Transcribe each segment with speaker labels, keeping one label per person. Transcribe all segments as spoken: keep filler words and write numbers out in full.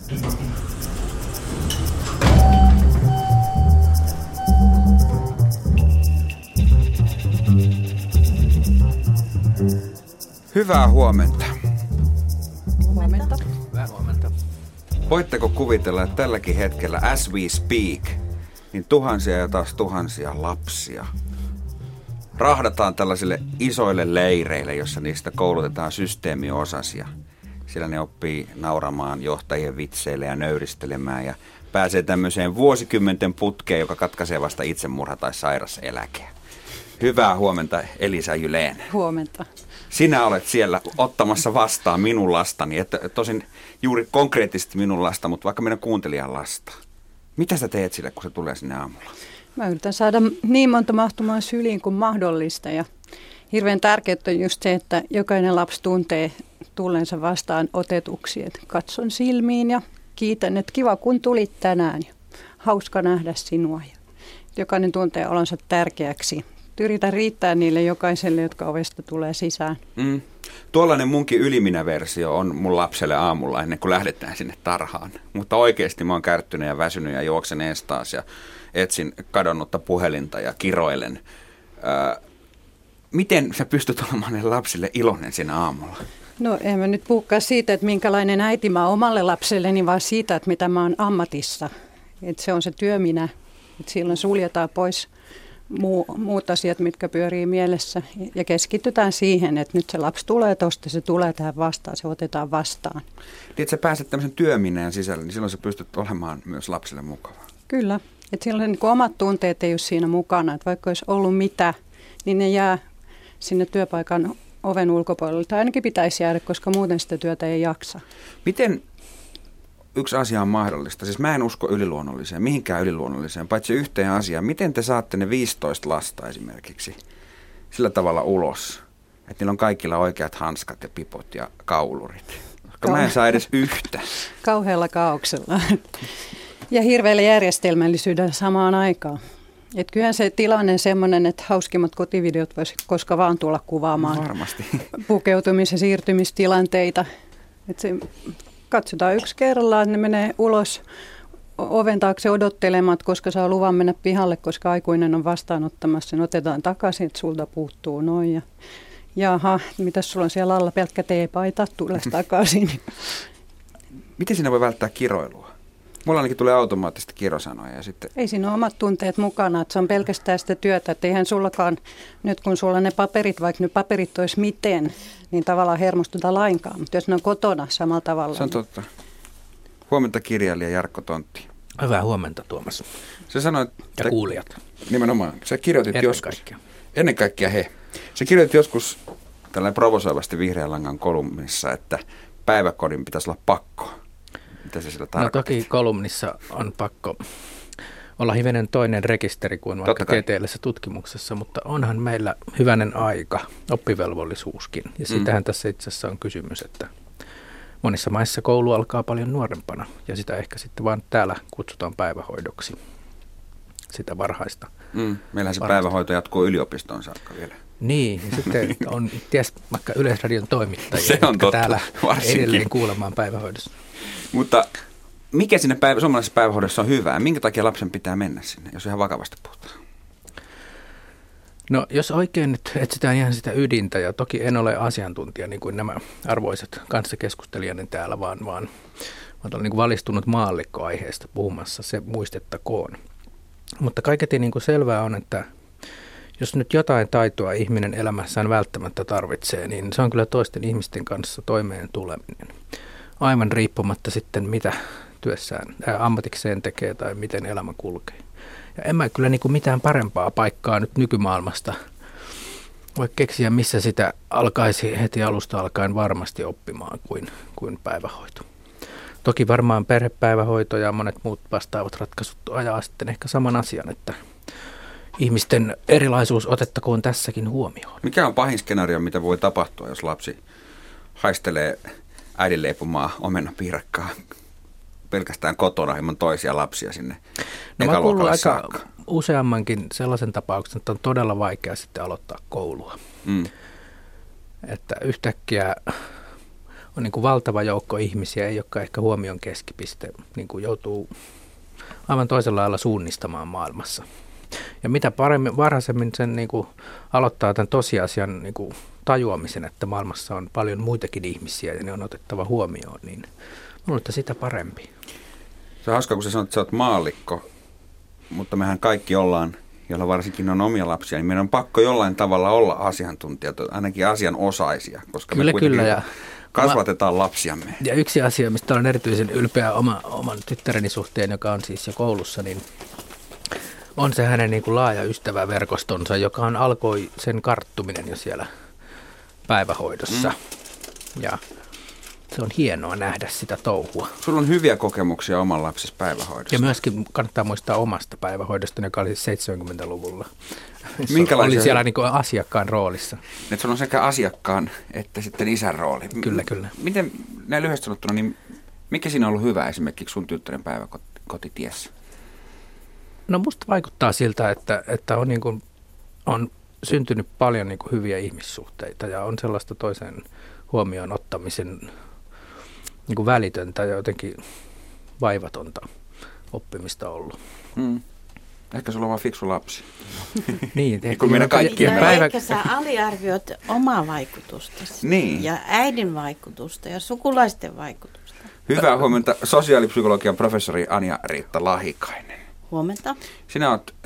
Speaker 1: Hyvää huomenta.
Speaker 2: Huomenta.
Speaker 3: Hyvää huomenta.
Speaker 1: Voitteko kuvitella, että tälläkin hetkellä, as we speak, niin tuhansia ja taas tuhansia lapsia rahdataan tällaisille isoille leireille, jossa niistä koulutetaan systeemiosasia. Siellä ne oppii nauramaan johtajien vitseille ja nöyristelemään ja pääsee tämmöiseen vuosikymmenten putkeen, joka katkaisee vasta itsemurha tai sairaseläkeä. Hyvää huomenta, Elisa Jylén.
Speaker 2: Huomenta.
Speaker 1: Sinä olet siellä ottamassa vastaan minun lastani, että tosin juuri konkreettisesti minun lasta, mutta vaikka meidän kuuntelijan lasta. Mitä sä teet sille, kun se tulee sinne aamulla?
Speaker 2: Mä yritän saada niin monta mahtumaan syliin kuin mahdollista ja hirveän tärkeää on just se, että jokainen lapsi tuntee tulleensa vastaan otetuksi. Et katson silmiin ja kiitän, että kiva kun tulit tänään ja hauska nähdä sinua. Ja jokainen tuntee olonsa tärkeäksi. Yritän riittää niille jokaiselle, jotka ovesta tulee sisään.
Speaker 1: Mm. Tuollainen munkin yliminä-versio on mun lapselle aamulla ennen kuin lähdetään sinne tarhaan. Mutta oikeasti mä oon kärttynyt ja väsynyt ja juoksen ees taas ja etsin kadonnutta puhelinta ja kiroilen. Öö, miten sä pystyt olemaan ne lapsille iloinen siinä aamulla?
Speaker 2: No en mä nyt puhukaan siitä, että minkälainen äiti mä oon omalle lapselleni, vaan siitä, että mitä mä oon ammatissa. Että se on se työminä. Että silloin suljetaan pois Muu, muut asiat, mitkä pyörii mielessä ja keskitytään siihen, että nyt se lapsi tulee tuosta, se tulee tähän vastaan, se otetaan vastaan.
Speaker 1: Niin, että sä pääset tämmöisen työmineen sisälle, niin silloin sä pystyt olemaan myös lapsille mukava.
Speaker 2: Kyllä, että silloin niin omat tunteet ei ole siinä mukana, että vaikka olisi ollut mitä, niin ne jää sinne työpaikan oven ulkopuolelle, tai ainakin pitäisi jäädä, koska muuten sitä työtä ei jaksa.
Speaker 1: Miten yksi asia on mahdollista? Siis mä en usko yliluonnolliseen, mihinkään yliluonnolliseen, paitsi yhteen asiaan. Miten te saatte ne viisitoista lasta esimerkiksi sillä tavalla ulos, että niillä on kaikilla oikeat hanskat ja pipot ja kaulurit? Koska mä en saa edes yhtä.
Speaker 2: Kauhealla kaauksella ja hirveällä järjestelmällisyydellä samaan aikaan. Et kyllähän se tilanne on semmoinen, että hauskimmat kotivideot voisi koska vaan tulla kuvaamaan
Speaker 1: varmasti
Speaker 2: pukeutumis- ja siirtymistilanteita. Et se, katsotaan yksi kerrallaan, että ne menee ulos oven taakse odottelemaan, koska saa luvan mennä pihalle, koska aikuinen on vastaanottamassa. Sen otetaan takaisin, että sulta puuttuu noin. Ja, jaha, mitäs sulla on siellä alla, pelkkä teepaita, tules takaisin.
Speaker 1: Miten siinä voi välttää kiroilua? Mulla ainakin tulee automaattisesti kirosanoja. Ja sitten
Speaker 2: ei siinä ole omat tunteet mukana, että se on pelkästään sitä työtä. Että eihän sullakaan, nyt kun sulla ne paperit, vaikka ne paperit olisi miten, niin tavallaan hermostuta lainkaan. Mutta jos ne on kotona samalla tavalla.
Speaker 1: Se on totta. Huomenta kirjailija Jarkko Tontti.
Speaker 3: Hyvää huomenta, Tuomas.
Speaker 1: Se sanoi,
Speaker 3: ja kuulijat.
Speaker 1: Nimenomaan. Sä kirjoitit
Speaker 3: ennen
Speaker 1: joskus.
Speaker 3: Kaikkea.
Speaker 1: Ennen kaikkea he. Sä kirjoitit joskus tällainen provosoivasti Vihreän langan kolumnissa, että päiväkodin pitäisi olla pakko. Mitä se sillä tarkoittaa?
Speaker 3: No toki kolumnissa on pakko olla hivenen toinen rekisteri kuin vaikka tieteellisessä tutkimuksessa, mutta onhan meillä hyvänen aika, oppivelvollisuuskin. Ja sitähän mm. tässä itse asiassa on kysymys, että monissa maissa koulu alkaa paljon nuorempana ja sitä ehkä sitten vaan täällä kutsutaan päivähoidoksi, sitä varhaista.
Speaker 1: Mm. Meillähän se varhaista. Päivähoito jatkuu yliopistoon saakka vielä.
Speaker 3: Niin, ja sitten on ties vaikka Yleisradion toimittajia,
Speaker 1: se on
Speaker 3: jotka
Speaker 1: totta,
Speaker 3: täällä
Speaker 1: varsinkin
Speaker 3: edelleen kuulemaan päivähoidossa.
Speaker 1: Mutta mikä sinne päivä, suomalaisessa päivähoidossa on hyvää? Minkä takia lapsen pitää mennä sinne, jos ihan vakavasti puhutaan?
Speaker 3: No jos oikein nyt etsitään ihan sitä ydintä, ja toki en ole asiantuntija niin kuin nämä arvoiset kanssakeskustelijani täällä, vaan, vaan olen niin kuin valistunut maallikko aiheesta puhumassa, se muistettakoon. Mutta kaiketi niin kuin selvää on, että jos nyt jotain taitoa ihminen elämässään välttämättä tarvitsee, niin se on kyllä toisten ihmisten kanssa toimeen tuleminen. Aivan riippumatta sitten, mitä työssään, ää, ammatikseen tekee tai miten elämä kulkee. Ja en mä kyllä niin kuin mitään parempaa paikkaa nyt nykymaailmasta voi keksiä, missä sitä alkaisi heti alusta alkaen varmasti oppimaan kuin, kuin päivähoito. Toki varmaan perhepäivähoito ja monet muut vastaavat ratkaisut ajaa sitten ehkä saman asian, että ihmisten erilaisuus otettakoon tässäkin huomioon.
Speaker 1: Mikä on pahin skenaario, mitä voi tapahtua, jos lapsi haistelee äidin leipomaa omenapiirakkaa pelkästään kotona ilman toisia lapsia sinne
Speaker 3: no mä kuullut aika
Speaker 1: saakka.
Speaker 3: Useammankin sellaisen tapauksen, että on todella vaikea sitten aloittaa koulua. Mm. Että yhtäkkiä on niin kuin valtava joukko ihmisiä, jotka ehkä huomion keskipiste niin kuin joutuu aivan toisella lailla suunnistamaan maailmassa. Ja mitä paremmin, varhaisemmin sen niin kuin aloittaa tämän tosiasian niin kuin tajuamisen, että maailmassa on paljon muitakin ihmisiä ja ne on otettava huomioon, niin minulle sitä parempi.
Speaker 1: Se on hauska, kun sä sanot, että sä oot maallikko, mutta mehän kaikki ollaan, joilla varsinkin on omia lapsia, niin meidän on pakko jollain tavalla olla asiantuntijat, ainakin asianosaisia, koska
Speaker 3: kyllä,
Speaker 1: me kuitenkin
Speaker 3: kyllä, ja
Speaker 1: kasvatetaan lapsiamme.
Speaker 3: Ja yksi asia, mistä olen erityisen ylpeä oma, oman tyttäreni suhteen, joka on siis jo koulussa, niin on se hänen niin kuin laaja ystäväverkostonsa, joka on alkoi sen karttuminen jo siellä päivähoidossa. Mm. Ja se on hienoa nähdä sitä touhua.
Speaker 1: Sulla on hyviä kokemuksia oman lapsesi päivähoidosta.
Speaker 3: Ja myöskin kannattaa muistaa omasta päivähoidosta, joka oli seitsemänkymmentäluvulla.
Speaker 1: Minkälaisia?
Speaker 3: Oli siellä niin kuin asiakkaan roolissa.
Speaker 1: Että sulla on sekä asiakkaan että sitten isän rooli.
Speaker 3: Kyllä, kyllä.
Speaker 1: Miten, näin lyhyesti sanottuna, niin mikä siinä on ollut hyvä esimerkiksi sun tyttären päiväkotitiessä?
Speaker 3: No musta vaikuttaa siltä, että, että on, niin kuin, on syntynyt paljon niin kuin hyviä ihmissuhteita ja on sellaista toisen huomioon ottamisen niin kuin välitöntä ja jotenkin vaivatonta oppimista ollut.
Speaker 1: Hmm. Ehkä sulla on vaan fiksu lapsi.
Speaker 3: Niin,
Speaker 1: kun meidän kaikki.
Speaker 4: Päivä... Ehkä sä aliarvioit omaa vaikutustasi
Speaker 1: niin.
Speaker 4: ja äidin vaikutusta ja sukulaisten vaikutusta.
Speaker 1: Hyvää huomenta sosiaalipsykologian professori Anja-Riitta Lahikainen.
Speaker 4: Huomenta.
Speaker 1: Sinä olet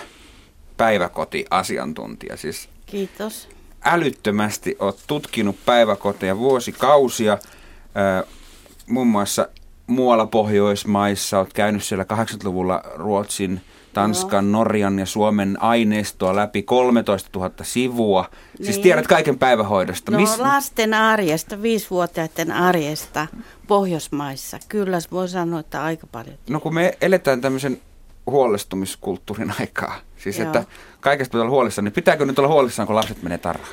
Speaker 1: The-päiväkoti-asiantuntija. Siis
Speaker 4: kiitos.
Speaker 1: Älyttömästi olet tutkinut päiväkoteja vuosikausia. Äh, muun muassa muualla Pohjoismaissa olet käynyt siellä kahdeksankymmentäluvulla Ruotsin, Tanskan, no. Norjan ja Suomen aineistoa läpi kolmetoistatuhatta sivua. Niin. Siis tiedät kaiken päivähoidosta.
Speaker 4: No
Speaker 1: Mis...
Speaker 4: lasten arjesta, viisivuotiaiden arjesta Pohjoismaissa. Kyllä voi sanoa, että aika paljon.
Speaker 1: No kun me eletään tämmöisen huolestumiskulttuurin aikaa. Siis Joo. että kaikesta pitää olla huolissaan. Niin pitääkö nyt olla huolissaan, kun lapset menee tarhaan?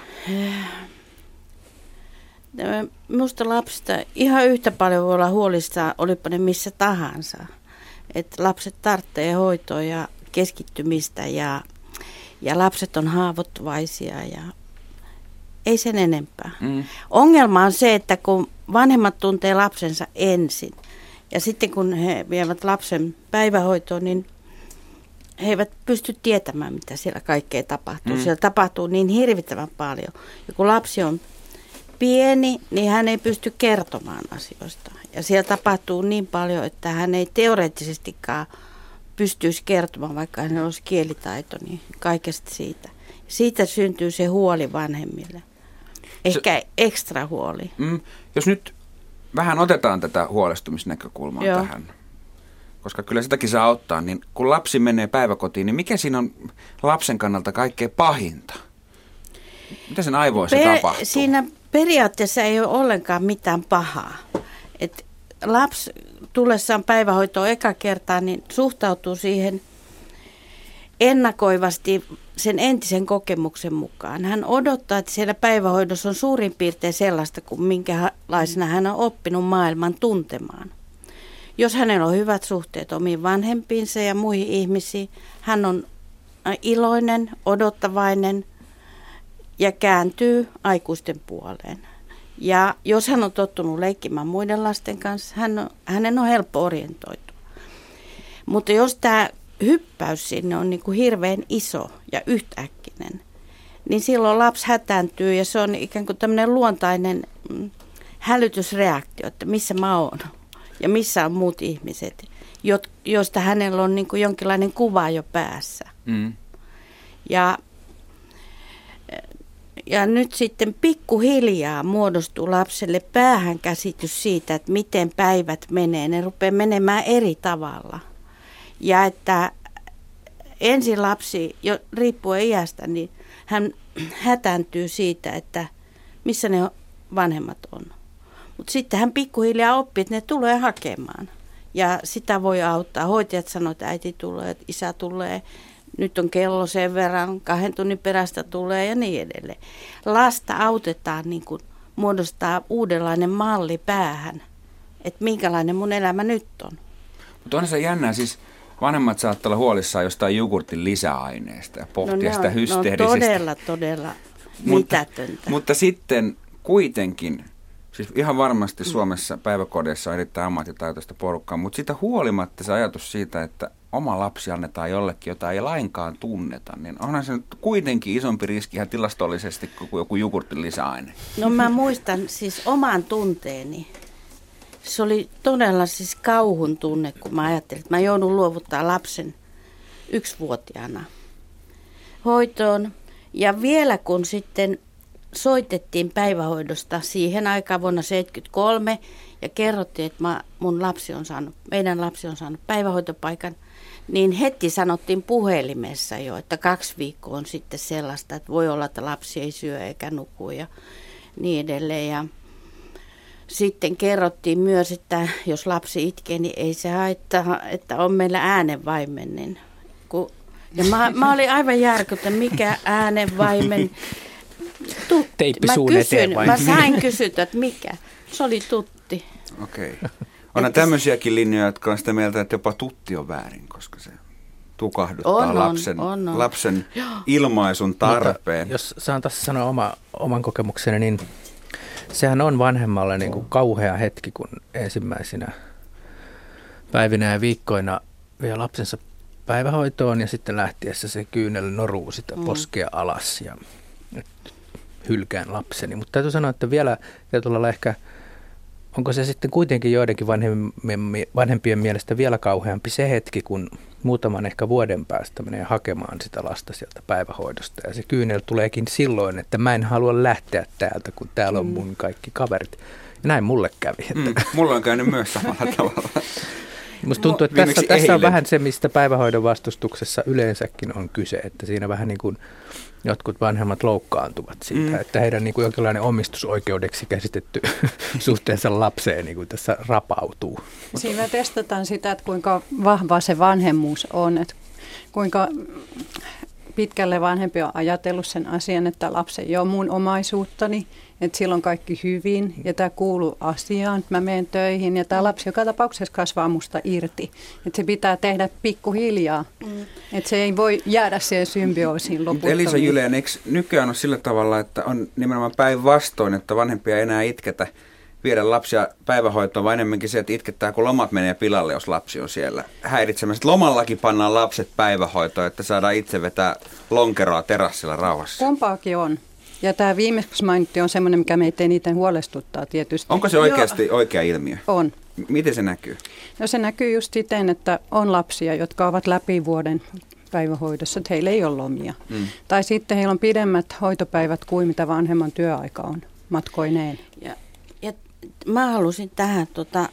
Speaker 4: Minusta lapsista ihan yhtä paljon voi olla huolissaan, olipa ne missä tahansa. Että lapset tarvitsee hoitoa ja keskittymistä ja, ja lapset on haavoittuvaisia ja ei sen enempää. Mm. Ongelma on se, että kun vanhemmat tuntee lapsensa ensin ja sitten kun he vievät lapsen päivähoitoon, niin he eivät pysty tietämään, mitä siellä kaikkea tapahtuu. Mm. Siellä tapahtuu niin hirvittävän paljon. Ja kun lapsi on pieni, niin hän ei pysty kertomaan asioista. Ja siellä tapahtuu niin paljon, että hän ei teoreettisestikaan pystyisi kertomaan, vaikka hänellä olisi kielitaito, niin kaikesta siitä. Siitä syntyy se huoli vanhemmille. Ehkä se, ekstra huoli.
Speaker 1: Mm, jos nyt vähän otetaan tätä huolestumisnäkökulmaa Joo. tähän, koska kyllä sitäkin saa ottaa, niin kun lapsi menee päiväkotiin, niin mikä siinä on lapsen kannalta kaikkein pahinta? Mitä sen aivoissa per, tapahtuu?
Speaker 4: Siinä periaatteessa ei ole ollenkaan mitään pahaa. Et lapsi tullessaan päivähoitoon eka kertaa, niin suhtautuu siihen ennakoivasti sen entisen kokemuksen mukaan. Hän odottaa, että siellä päivähoidossa on suurin piirtein sellaista kuin minkälaisena hän on oppinut maailman tuntemaan. Jos hänellä on hyvät suhteet omiin vanhempiinsa ja muihin ihmisiin, hän on iloinen, odottavainen ja kääntyy aikuisten puoleen. Ja jos hän on tottunut leikkimään muiden lasten kanssa, hän on, hänen on helppo orientoitua. Mutta jos tämä hyppäys sinne on niin kuin hirveän iso ja yhtäkkinen, niin silloin lapsi hätääntyy ja se on ikään kuin tämmöinen luontainen mm, hälytysreaktio, että missä mä oon ja missä on muut ihmiset, joista hänellä on niin kuin jonkinlainen kuva jo päässä. Mm. Ja Ja nyt sitten pikkuhiljaa muodostuu lapselle päähän käsitys siitä, että miten päivät menee. Ne rupeaa menemään eri tavalla. Ja että ensin lapsi, jo riippuen iästä, niin hän hätääntyy siitä, että missä ne vanhemmat on. Mutta sitten hän pikkuhiljaa oppii, että ne tulee hakemaan. Ja sitä voi auttaa. Hoitajat sanoo, että äiti tulee, että isä tulee. Nyt on kello sen verran, kahden tunnin perästä tulee ja niin edelleen. Lasta autetaan niin kuin muodostaa uudenlainen malli päähän, että minkälainen mun elämä nyt on.
Speaker 1: Mutta on se jännää, siis vanhemmat saattaa olla huolissaan jostain jogurtin lisäaineesta ja pohtia no sitä hysteerisesti.
Speaker 4: No todella, todella
Speaker 1: mutta,
Speaker 4: mitätöntä.
Speaker 1: Mutta sitten kuitenkin Siis ihan varmasti Suomessa päiväkodeissa on erittäin ammattitaitoista porukkaa, mutta sitä huolimatta se ajatus siitä, että oma lapsi annetaan jollekin, jota ei lainkaan tunneta, niin onhan se nyt kuitenkin isompi riski ihan tilastollisesti kuin joku jogurtin lisäaine.
Speaker 4: No mä muistan siis oman tunteeni. Se oli todella siis kauhun tunne, kun mä ajattelin, että mä joudun luovuttaa lapsen yksivuotiaana hoitoon. Ja vielä kun sitten soitettiin päivähoidosta siihen aikaan vuonna tuhatyhdeksänsataaseitsemänkymmentäkolme ja kerrottiin, että mä, mun lapsi on saanut, meidän lapsi on saanut päivähoitopaikan, niin heti sanottiin puhelimessa jo, että kaksi viikkoa on sitten sellaista, että voi olla, että lapsi ei syö eikä nuku ja niin edelleen. Ja sitten kerrottiin myös, että jos lapsi itkee, niin ei se haittaa, että on meillä äänenvaimen. Kun, ja mä, mä olin aivan järkyttynyt, mikä äänenvaimen. Tutti. Mä, kysyin, mä sain kysyä, että mikä. Se oli tutti.
Speaker 1: Okei. Okay. Onhan tämmöisiäkin linjoja, jotka on sitä mieltä, että jopa tutti on väärin, koska se tukahduttaa on, lapsen, on, on. lapsen ilmaisun tarpeen.
Speaker 3: Mutta jos saan tässä sanoa oma, oman kokemukseni, niin sehän on vanhemmalle niin kuin kauhea hetki, kun ensimmäisinä päivinä ja viikkoina vie lapsensa päivähoitoon ja sitten lähtiessä se kyynel noruu sitä poskea alas ja hylkään lapseni. Mutta täytyy sanoa, että vielä täytyy olla ehkä, onko se sitten kuitenkin joidenkin vanhempien, vanhempien mielestä vielä kauheampi se hetki, kun muutaman ehkä vuoden päästä menee hakemaan sitä lasta sieltä päivähoidosta. Ja se kyynel tuleekin silloin, että mä en halua lähteä täältä, kun täällä on mun kaikki kaverit. Ja näin mulle kävi. Että
Speaker 1: mm, mulla on käynyt myös samalla tavalla.
Speaker 3: Musta tuntuu, että tässä, tässä on vähän se, mistä päivähoidon vastustuksessa yleensäkin on kyse, että siinä vähän niin kuin jotkut vanhemmat loukkaantuvat siitä, mm. että heidän niin kuin jonkinlainen omistusoikeudeksi käsitetty suhteensa lapseen niin kuin tässä rapautuu.
Speaker 2: Siinä testataan sitä, että kuinka vahva se vanhemmuus on, että kuinka pitkälle vanhempi on ajatellut sen asian, että lapsi ei ole mun omaisuuttani, että silloin kaikki hyvin ja tämä kuuluu asiaan, että mä menen töihin ja tämä lapsi joka tapauksessa kasvaa musta irti. Että se pitää tehdä pikkuhiljaa, mm. että se ei voi jäädä siihen symbioosiin loputtomiin.
Speaker 1: Elisa Jylän, eikö nykyään ole sillä tavalla, että on nimenomaan päinvastoin, että vanhempia ei enää itketä viedä lapsia päivähoitoon, vaan enemmänkin se, että itketään, kun lomat menee pilalle, jos lapsi on siellä häiritsemässä. Lomallakin pannaan lapset päivähoitoon, että saadaan itse vetää lonkeroa terassilla rauhassa.
Speaker 2: Kumpaakin on. Ja tämä viimeksi mainittu on semmoinen, mikä meitä eniten huolestuttaa tietysti.
Speaker 1: Onko se oikeasti Joo. oikea ilmiö?
Speaker 2: On.
Speaker 1: Miten se näkyy?
Speaker 2: No se näkyy just siten, että on lapsia, jotka ovat läpi vuoden päivähoidossa, että heillä ei ole lomia. Mm. Tai sitten heillä on pidemmät hoitopäivät kuin mitä vanhemman työaika on matkoineen.
Speaker 4: Ja, ja mä halusin tähän tota,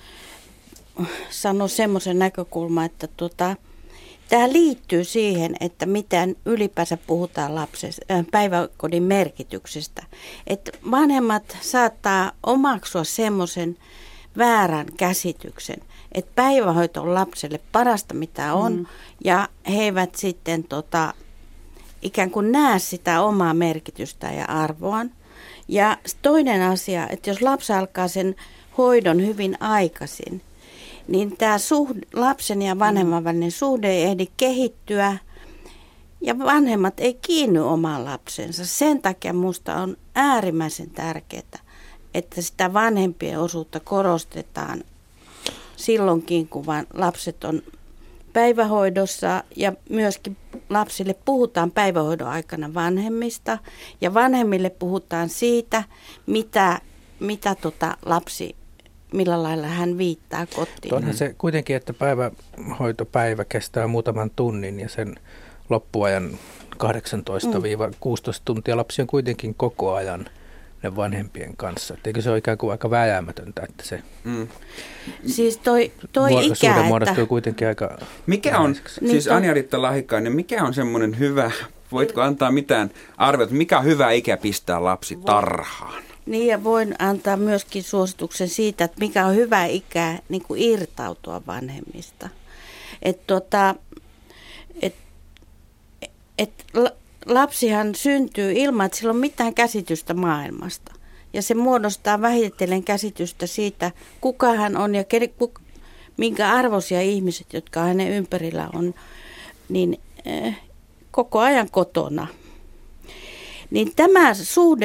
Speaker 4: sanoa semmoisen näkökulman, että tota, tämä liittyy siihen, että miten ylipäänsä puhutaan lapsesta, äh, päiväkodin merkityksestä. Että vanhemmat saattaa omaksua semmoisen väärän käsityksen, että päivähoito on lapselle parasta mitä on, mm. ja he eivät sitten tota, ikään kuin näe sitä omaa merkitystä ja arvoaan. Ja toinen asia, että jos lapsi alkaa sen hoidon hyvin aikaisin, niin tämä suhde, lapsen ja vanhemman välinen suhde ei ehdi kehittyä ja vanhemmat ei kiinny omaan lapsensa. Sen takia minusta on äärimmäisen tärkeää, että sitä vanhempien osuutta korostetaan silloinkin, kun lapset on päivähoidossa ja myöskin lapsille puhutaan päivähoidon aikana vanhemmista ja vanhemmille puhutaan siitä, mitä, mitä tota lapsi millä lailla hän viittaa kotiin.
Speaker 3: Onhan se kuitenkin, että päivähoitopäivä kestää muutaman tunnin ja sen loppuajan kahdeksantoista kuusitoista tuntia lapsi on kuitenkin koko ajan ne vanhempien kanssa. Et eikö se ole ikään kuin aika vääjäämätöntä, että se
Speaker 4: mm. siis toi, toi
Speaker 3: muod-
Speaker 4: ikä,
Speaker 3: suhde muodostuu että kuitenkin aika
Speaker 1: mikä on, niin siis Anja-Riitta Lahikainen, mikä on semmoinen hyvä, voitko antaa mitään arviota, mikä on hyvä ikä pistää lapsi tarhaan?
Speaker 4: Niin ja voin antaa myöskin suosituksen siitä, että mikä on hyvä ikä niin kuin irtautua vanhemmista. Että tota, et, et lapsihan syntyy ilman, että sillä on mitään käsitystä maailmasta. Ja se muodostaa vähitellen käsitystä siitä, kuka hän on ja kuk, minkä arvoisia ihmiset, jotka hänen ympärillä on, niin eh, koko ajan kotona. Niin tämä suhde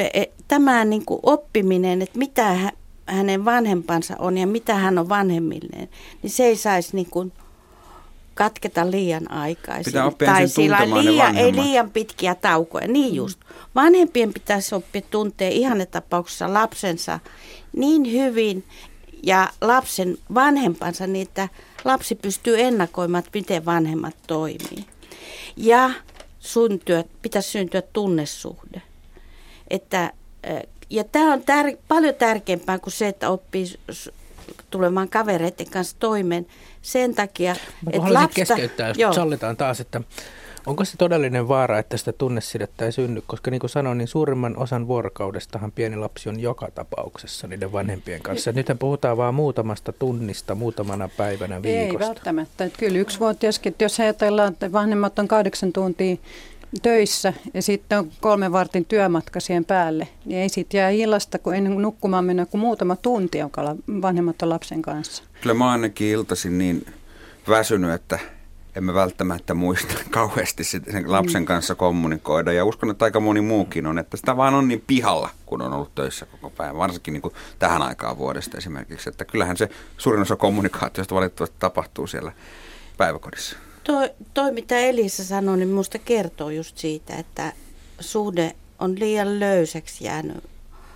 Speaker 4: tämä niin kuin oppiminen, että mitä hänen vanhempansa on ja mitä hän on vanhemmilleen, niin se ei saisi niin kuin katketa liian aikaisin.
Speaker 1: Pitää oppia
Speaker 4: tai
Speaker 1: sillä
Speaker 4: liian, ei liian pitkiä taukoja. Niin just. Vanhempien pitäisi oppia tuntee ihannetapauksessa lapsensa niin hyvin ja lapsen vanhempansa niin, että lapsi pystyy ennakoimaan, että miten vanhemmat toimii. Ja syntyä, pitäisi syntyä tunnesuhde. Että, ja tämä on tär, paljon tärkeämpää kuin se, että oppii tulemaan kavereiden kanssa toimeen sen takia,
Speaker 3: mä
Speaker 4: että
Speaker 3: haluaisin
Speaker 4: lapsta...
Speaker 3: keskeyttää, jos joo. sallitaan taas, että onko se todellinen vaara, että sitä tunnesidettä ei synny? Koska niin kuin sanoin, niin suurimman osan vuorokaudestahan pieni lapsi on joka tapauksessa niiden vanhempien kanssa. Nyt puhutaan vaan muutamasta tunnista, muutamana päivänä viikosta.
Speaker 2: Ei välttämättä. Että kyllä yksivuotiaskin, jos ajatellaan, että vanhemmat on kahdeksan tuntia töissä ja sitten on kolmen vartin työmatka siihen päälle, niin ei sitten jää illasta, kun ennen nukkumaan mennä, kuin muutama tunti, jonka vanhemmat on lapsen kanssa.
Speaker 1: Kyllä mä ainakin iltaisin niin väsynyt, että emme välttämättä muista kauheasti sen lapsen kanssa kommunikoida. Ja uskon, että aika moni muukin on, että sitä vaan on niin pihalla, kun on ollut töissä koko päivän. Varsinkin niin kuin tähän aikaan vuodesta esimerkiksi. Että kyllähän se suurin osa kommunikaatiosta valitettavasti tapahtuu siellä päiväkodissa.
Speaker 4: Toi, toi mitä Elisa sanoi, niin minusta kertoo just siitä, että suhde on liian löysäksi jäänyt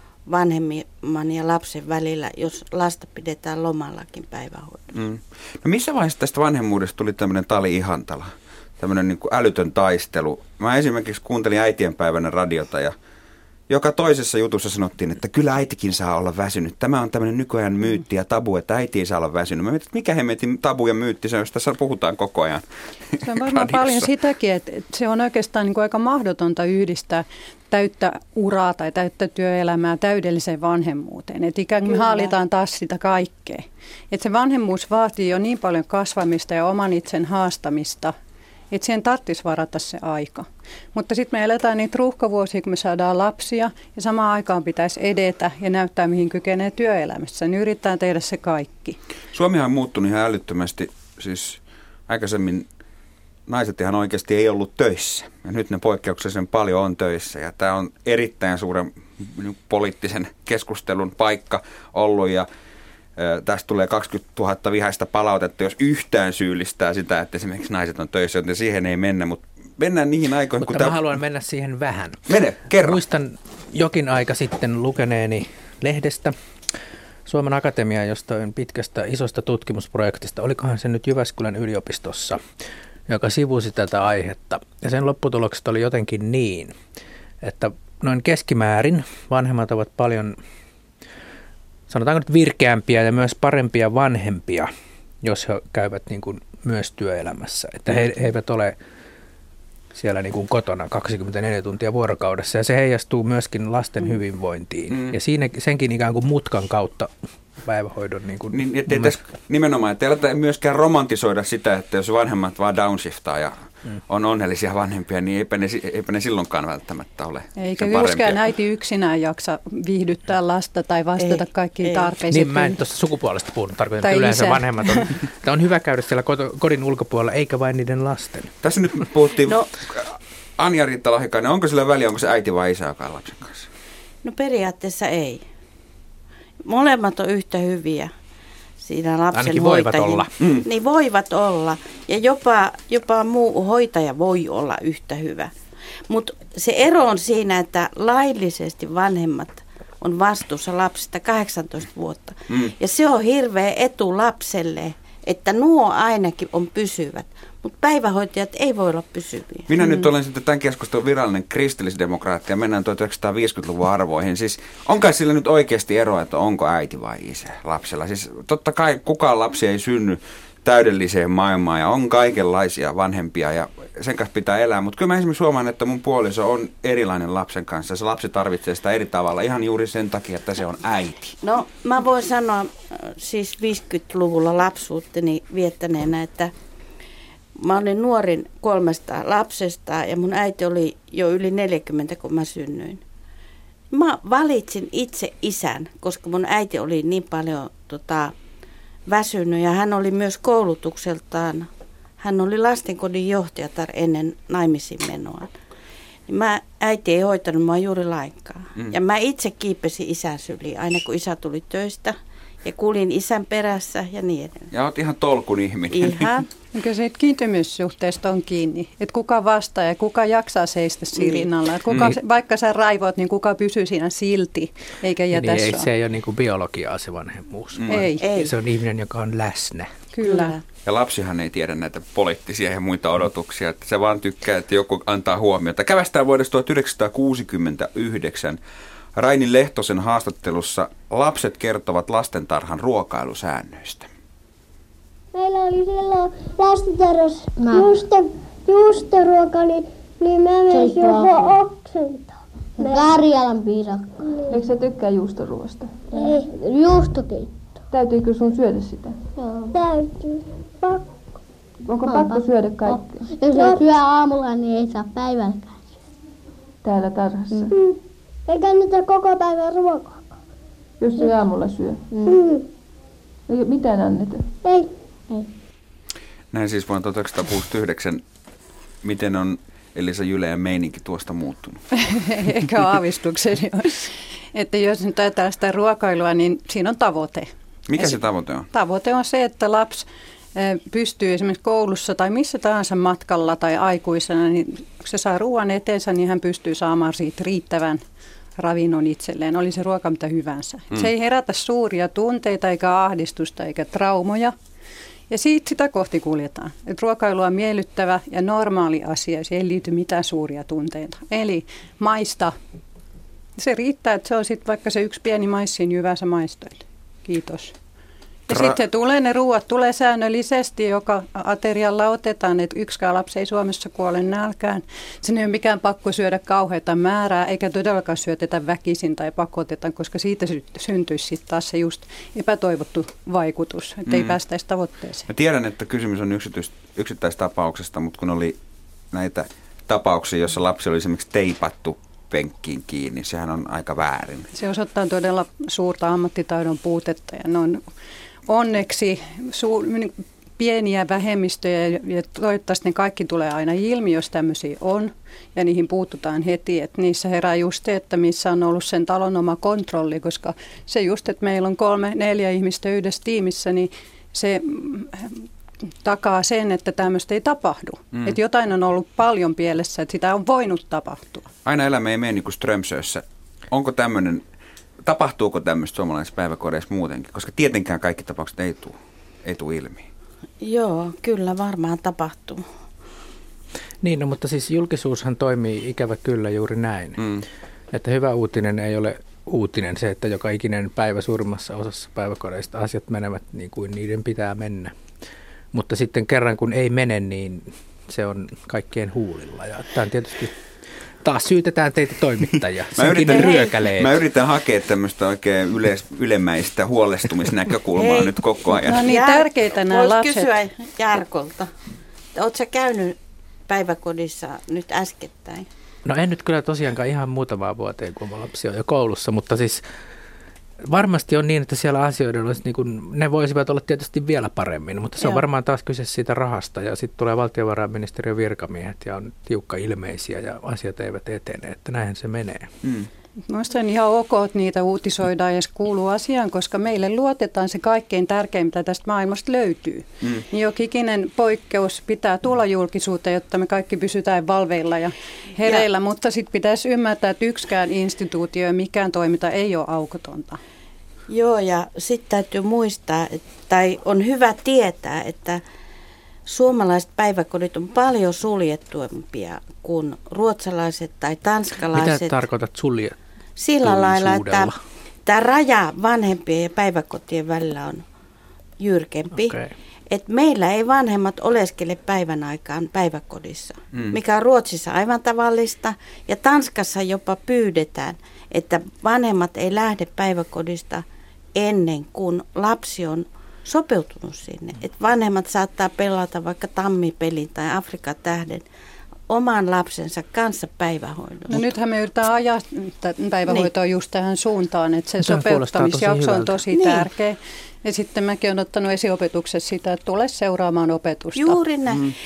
Speaker 4: vanhemman ja lapsen välillä, jos lasta pidetään lomallakin päivähoidossa. Mm.
Speaker 1: No missä vaiheessa tästä vanhemmuudesta tuli tämmöinen Tali Ihantala, tämmöinen niin kuin älytön taistelu? Mä esimerkiksi kuuntelin äitienpäivänä radiota ja joka toisessa jutussa sanottiin, että kyllä äitikin saa olla väsynyt. Tämä on tämmöinen nykyajan myytti ja tabu, että äiti ei saa olla väsynyt. Mä mietin, että mikä hemmetin tabu ja myytti se on, jos tässä puhutaan koko ajan.
Speaker 2: Se on varmaan paljon sitäkin, että se on oikeastaan niin kuin aika mahdotonta yhdistää täyttä uraa tai täyttä työelämää täydelliseen vanhemmuuteen. Että ikään kuin me haalitaan taas sitä kaikkea. Että se vanhemmuus vaatii jo niin paljon kasvamista ja oman itsen haastamista, että siihen tarvitsisi varata se aika. Mutta sitten me eletään niitä ruuhkavuosia, kun me saadaan lapsia ja samaan aikaan pitäisi edetä ja näyttää, mihin kykenee työelämässä. Niin yrittää tehdä se kaikki.
Speaker 1: Suomihan on muuttunut ihan älyttömästi. Siis aikaisemmin naiset ihan oikeasti ei ollut töissä. Ja nyt ne poikkeuksellisen paljon on töissä. Ja tämä on erittäin suuren poliittisen keskustelun paikka ollut. Ja tästä tulee kaksikymmentätuhatta vihaista palautetta, jos yhtään syyllistää sitä, että esimerkiksi naiset on töissä, joten siihen ei mennä, mutta mennään niihin aikoihin.
Speaker 3: Mutta
Speaker 1: kun
Speaker 3: mä
Speaker 1: tämä...
Speaker 3: haluan mennä siihen vähän.
Speaker 1: Mene, kerro.
Speaker 3: Muistan jokin aika sitten lukeneeni lehdestä Suomen Akatemia jostain pitkästä isosta tutkimusprojektista, olikohan se nyt Jyväskylän yliopistossa, joka sivusi tätä aihetta. Ja sen lopputulokset oli jotenkin niin, että noin keskimäärin vanhemmat ovat paljon, sanotaanko nyt virkeämpiä ja myös parempia vanhempia, jos he käyvät niin kuin myös työelämässä. Että he, he eivät ole siellä niin kuin kotona kaksikymmentäneljä tuntia vuorokaudessa ja se heijastuu myöskin lasten hyvinvointiin. Mm. Ja siinä, senkin ikään kuin mutkan kautta päivähoidon niin kuin
Speaker 1: niin, ettei tässä nimenomaan, että ei myöskään romantisoida sitä, että jos vanhemmat vaan downshiftaa ja mm. on onnellisia vanhempia, niin eipä ne, eipä ne silloinkaan välttämättä ole.
Speaker 2: Eikä myöskään äiti yksinään jaksa viihdyttää lasta tai vastata ei, kaikkiin ei. tarpeisiin.
Speaker 3: Niin mä en tuossa sukupuolesta puhunut, tarkoitan, että yleensä isä. vanhemmat on, on hyvä käydä siellä kodin ulkopuolella, eikä vain niiden lasten.
Speaker 1: Tässä nyt puhuttiin, no, Anja-Riitta Lohikainen, onko sillä väliä, onko se äiti vai isä, joka on lapsen kanssa?
Speaker 4: No periaatteessa ei. Molemmat on yhtä hyviä siinä lapsen
Speaker 3: ainakin voivat olla.
Speaker 4: Mm. Niin voivat olla. Ja jopa, jopa muu hoitaja voi olla yhtä hyvä. Mutta se ero on siinä, että laillisesti vanhemmat on vastuussa lapsesta kahdeksantoista vuotta. Mm. Ja se on hirveä etu lapselle, että nuo ainakin on pysyvät. Mutta päivähoitajat ei voi olla pysyviä.
Speaker 1: Minä mm. nyt olen sitten tämän keskustelun virallinen kristillisdemokraatti ja mennään tuhatyhdeksänsataaviisikymmentäluvun arvoihin. Siis on kai sillä nyt oikeasti eroa, että onko äiti vai isä lapsella. Siis totta kai kukaan lapsi ei synny täydelliseen maailmaan ja on kaikenlaisia vanhempia ja sen kanssa pitää elää. Mutta kyllä mä esimerkiksi huomaan, että mun puoliso on erilainen lapsen kanssa. Se lapsi tarvitsee sitä eri tavalla ihan juuri sen takia, että se on äiti.
Speaker 4: No mä voin sanoa siis viisikymmentäluvulla lapsuutteni viettäneenä, että mä olin nuorin kolmesta lapsesta ja mun äiti oli jo yli neljäkymmentä, kun mä synnyin. Mä valitsin itse isän, koska mun äiti oli niin paljon tota, väsynyt ja hän oli myös koulutukseltaan, hän oli lastenkodin johtajatar ennen naimisiin menoa. Mä, äiti ei hoitanut mua juuri lainkaan. Mm. Ja mä itse kiipesin isän syliin, aina kun isä tuli töistä. Ja kuulin isän perässä ja niin edelleen.
Speaker 1: Ja oot ihan tolkun ihminen.
Speaker 4: Ihan.
Speaker 2: Kyllä siitä kiintymyssuhteesta on kiinni, että kuka vastaa ja kuka jaksaa seistä siinä rinnalla. Että kuka, niin. Vaikka sä raivot, niin kuka pysyy siinä silti, eikä jätä
Speaker 3: niin,
Speaker 2: sua.
Speaker 3: Se ei ole niin kuin biologiaa se vanhemmuus.
Speaker 2: Mm. Ei.
Speaker 4: ei.
Speaker 3: Se on ihminen, joka on läsnä.
Speaker 2: Kyllä.
Speaker 1: Ja lapsihan ei tiedä näitä poliittisia ja muita odotuksia. Että se vaan tykkää, että joku antaa huomiota. Kävästään vuodesta tuhatyhdeksänsataakuusikymmentäyhdeksän. Raini Lehtosen haastattelussa lapset kertovat lastentarhan ruokailusäännöistä.
Speaker 5: Meillä oli silloin lastentarhassa juusto, juustoruoka, niin, niin mä menin jopa oksentaa.
Speaker 6: Karjalan piirakka.
Speaker 5: Niin.
Speaker 6: Eikö sä tykkää juustoruoasta?
Speaker 5: Ei, juustokeitto.
Speaker 6: Täytyykö sun syödä sitä?
Speaker 5: Joo. Täytyy. Pakko.
Speaker 6: Onko no, pakko syödä kaikkea?
Speaker 5: Jos no. syö aamulla, niin ei saa päivälläkään syödä.
Speaker 6: Täällä tarhassa?
Speaker 5: Mm. Eikä nyt koko päivän ruokaa.
Speaker 6: Jos se aamulla syö?
Speaker 5: Mm.
Speaker 6: Ei mitään anneta?
Speaker 5: Ei. Ei.
Speaker 1: Näin siis vuonna tuhatyhdeksänsataakuusikymmentäyhdeksän. Miten on Elisa Jylän meininki tuosta muuttunut?
Speaker 2: Eikä aavistukseni ole. Että jos nyt ajatellaan sitä ruokailua, niin siinä on tavoite.
Speaker 1: Mikä se tavoite on?
Speaker 2: Tavoite on se, että lapsi pystyy esimerkiksi koulussa tai missä tahansa matkalla tai aikuisena, niin kun se saa ruoan eteensä, niin hän pystyy saamaan siitä riittävän ravinnon itselleen, oli se ruoka mitä hyvänsä. Mm. Se ei herätä suuria tunteita eikä ahdistusta eikä traumoja. Ja siitä sitä kohti kuljetaan. Et ruokailu on miellyttävä ja normaali asia, siihen ei liity mitään suuria tunteita. Eli maista. Se riittää, että se on sitten vaikka se yksi pieni maissin jyvä, sä maistoit. Kiitos. Ja Ra- sitten tulee ne ruuat, tulee säännöllisesti, joka aterialla otetaan, että yksikään lapsi ei Suomessa kuole nälkään. Sen ei ole mikään pakko syödä kauheata määrää, eikä todellakaan syötetä väkisin tai pakotetaan, koska siitä sy- syntyisi sitten taas se just epätoivottu vaikutus, että mm. ei päästäisi tavoitteeseen.
Speaker 1: Mä tiedän, että kysymys on yksityis- yksittäistapauksesta, mutta kun oli näitä tapauksia, joissa lapsi oli esimerkiksi teipattu penkkiin kiinni, sehän on aika väärin.
Speaker 2: Se osoittaa todella suurta ammattitaidon puutetta ja ne on onneksi suur, pieniä vähemmistöjä ja toivottavasti ne kaikki tulee aina ilmi, jos tämmöisiä on ja niihin puututaan heti. Että niissä herää just se, että missä on ollut sen talon oma kontrolli, koska se just, että meillä on kolme, neljä ihmistä yhdessä tiimissä, niin se takaa sen, että tämmöistä ei tapahdu. Mm. Että jotain on ollut paljon pielessä, että sitä on voinut tapahtua.
Speaker 1: Aina elämä ei mene niin kuin Strömsössä. Onko tämmöinen, tapahtuuko tämmöistä suomalaisissa päiväkodeissa muutenkin? Koska tietenkään kaikki tapaukset ei tule, ei tule ilmi.
Speaker 4: Joo, kyllä varmaan tapahtuu.
Speaker 3: Niin, no, mutta siis julkisuushan toimii ikävä kyllä juuri näin. Mm. Että hyvä uutinen ei ole uutinen se, että joka ikinen päivä suurimmassa osassa päiväkodeista asiat menevät niin kuin niiden pitää mennä. Mutta sitten kerran kun ei mene, niin se on kaikkien huulilla. Ja tämä on tietysti, taas syytetään teitä toimittajia.
Speaker 1: mä, yritän, mä yritän hakea tämmöistä oikein yleis, ylemmäistä huolestumisnäkökulmaa nyt koko ajan.
Speaker 2: No niin, tärkeitä nämä
Speaker 4: Vois
Speaker 2: lapset.
Speaker 4: kysyä Jarkolta. Oletko sä käynyt päiväkodissa nyt äskettäin?
Speaker 3: No en nyt kyllä tosiaankaan ihan muutamaa vuoteen, kun lapsi on jo koulussa, mutta siis varmasti on niin, että siellä asioiden olisi, niin kuin, ne voisivat olla tietysti vielä paremmin, mutta se Joo. on varmaan taas kyse siitä rahasta ja sitten tulee valtiovarainministeriön virkamiehet ja on tiukka ilmeisiä ja asiat eivät etene, että näinhän se menee. Mm.
Speaker 2: Minusta on ihan ok, että niitä uutisoidaan ja se kuuluu asiaan, koska meille luotetaan se kaikkein tärkein, mitä tästä maailmasta löytyy. Mm. Niin jokikinen poikkeus pitää tulla julkisuuteen, jotta me kaikki pysytään valveilla ja hereillä, ja. Mutta sitten pitäisi ymmärtää, että yksikään instituutio ja mikään toiminta ei ole aukotonta.
Speaker 4: Joo, ja sitten täytyy muistaa, että, tai on hyvä tietää, että suomalaiset päiväkodit on paljon suljettuempia kuin ruotsalaiset tai tanskalaiset.
Speaker 3: Mitä tarkoitat suljettuisuudella?
Speaker 4: Sillä lailla, että tämä raja vanhempien ja päiväkotien välillä on jyrkempi. Okay. Et meillä ei vanhemmat oleskele päivän aikaan päiväkodissa, mm. mikä on Ruotsissa aivan tavallista. Ja Tanskassa jopa pyydetään, että vanhemmat ei lähde päiväkodista ennen kuin lapsi on sopeutunut sinne. Et vanhemmat saattaa pelata vaikka tammipelin tai Afrikan tähden oman lapsensa kanssa päivähoidossa.
Speaker 2: No nythän me yritetään ajaa päivähoitoa niin. just tähän suuntaan, että se Tämä sopeuttamisjakso on tosi niin. tärkeä. Ja sitten mäkin olen ottanut esiopetuksessa sitä, että tule seuraamaan opetusta.
Speaker 4: Juuri näin. Mm.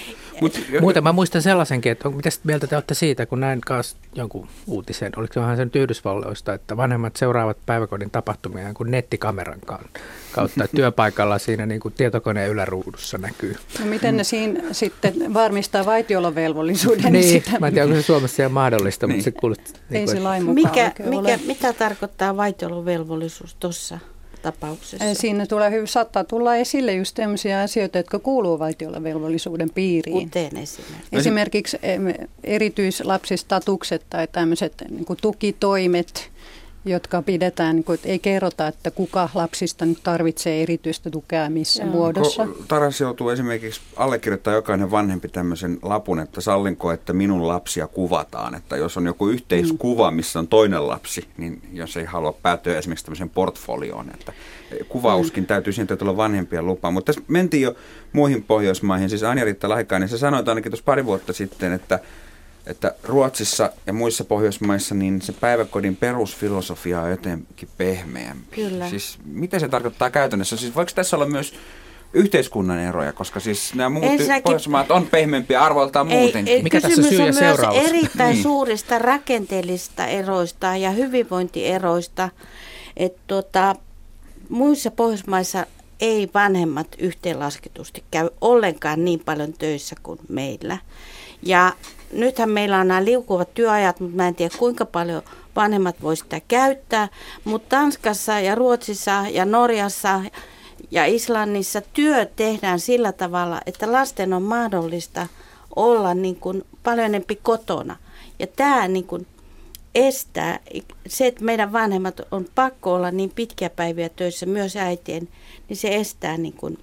Speaker 1: Mut,
Speaker 3: Muuten mä muistan sellaisenkin, että mitä mieltä te olette siitä, kun näin kanssa jonkun uutisen, oliko se vähän sen Yhdysvalloista, että vanhemmat seuraavat päiväkodin tapahtumia kuin nettikameran kautta, että työpaikalla siinä niin kuin tietokoneen yläruudussa näkyy.
Speaker 2: No miten ne siinä sitten varmistaa vaitiolovelvollisuuden?
Speaker 3: Niin,
Speaker 2: sitä?
Speaker 3: mä en tiedä, onko se Suomessa siellä mahdollista,
Speaker 1: Niin.
Speaker 3: mutta se kuulostaa.
Speaker 2: Ei
Speaker 3: Niin
Speaker 2: se
Speaker 3: kuin,
Speaker 2: lain mukaan
Speaker 4: Mikä,
Speaker 2: oikein
Speaker 4: mikä,
Speaker 2: ole.
Speaker 4: mitä tarkoittaa vaitiolovelvollisuus tuossa tapauksessa?
Speaker 2: Siinä tulee hyvin, saattaa tulla esille just sellaisia asioita, jotka kuuluu vaitiolovelvollisuuden piiriin.
Speaker 4: Kuten esimerkiksi.
Speaker 2: Esimerkiksi em, erityislapsistatukset tai tämmöiset niin kuin tukitoimet, jotka pidetään, niin kuin, että ei kerrota, että kuka lapsista nyt tarvitsee erityistä tukea missä
Speaker 4: Joo.
Speaker 2: muodossa.
Speaker 1: Ko- Taras joutuu esimerkiksi allekirjoittaa jokainen vanhempi tämmöisen lapun, että sallinko, että minun lapsia kuvataan. Että jos on joku yhteiskuva, missä on toinen lapsi, niin jos ei halua päätyä esimerkiksi tämmöiseen portfolioon, että kuvauskin täytyy, siihen täytyy olla vanhempien lupa. Mutta tässä mentiin jo muihin Pohjoismaihin. Siis Anja-Riitta Lahikainen, sä sanoit ainakin tuossa pari vuotta sitten, että että Ruotsissa ja muissa Pohjoismaissa niin se päiväkodin perusfilosofia on jotenkin pehmeämpi.
Speaker 4: Kyllä.
Speaker 1: Siis mitä se tarkoittaa käytännössä? Siis voiko tässä olla myös yhteiskunnan eroja, koska siis nämä muut
Speaker 4: Ensinnäkin-
Speaker 1: Pohjoismaat on pehmeämpiä arvoltaan muutenkin.
Speaker 4: Ei, ei,
Speaker 3: Mikä tässä
Speaker 4: kysymys
Speaker 3: syy ja
Speaker 4: on myös
Speaker 3: seuraus?
Speaker 4: erittäin
Speaker 1: Niin.
Speaker 4: suurista rakenteellisista eroista ja hyvinvointieroista. Että tuota, muissa Pohjoismaissa ei vanhemmat yhteenlasketusti käy ollenkaan niin paljon töissä kuin meillä. Ja nythän meillä on nämä liukuvat työajat, mutta mä en tiedä kuinka paljon vanhemmat voi sitä käyttää. Mutta Tanskassa ja Ruotsissa ja Norjassa ja Islannissa työ tehdään sillä tavalla, että lasten on mahdollista olla niin kuin paljon enempi kotona. Ja tämä niin kuin estää se, että meidän vanhemmat on pakko olla niin pitkiä päiviä töissä, myös äitien, niin se estää niin kuin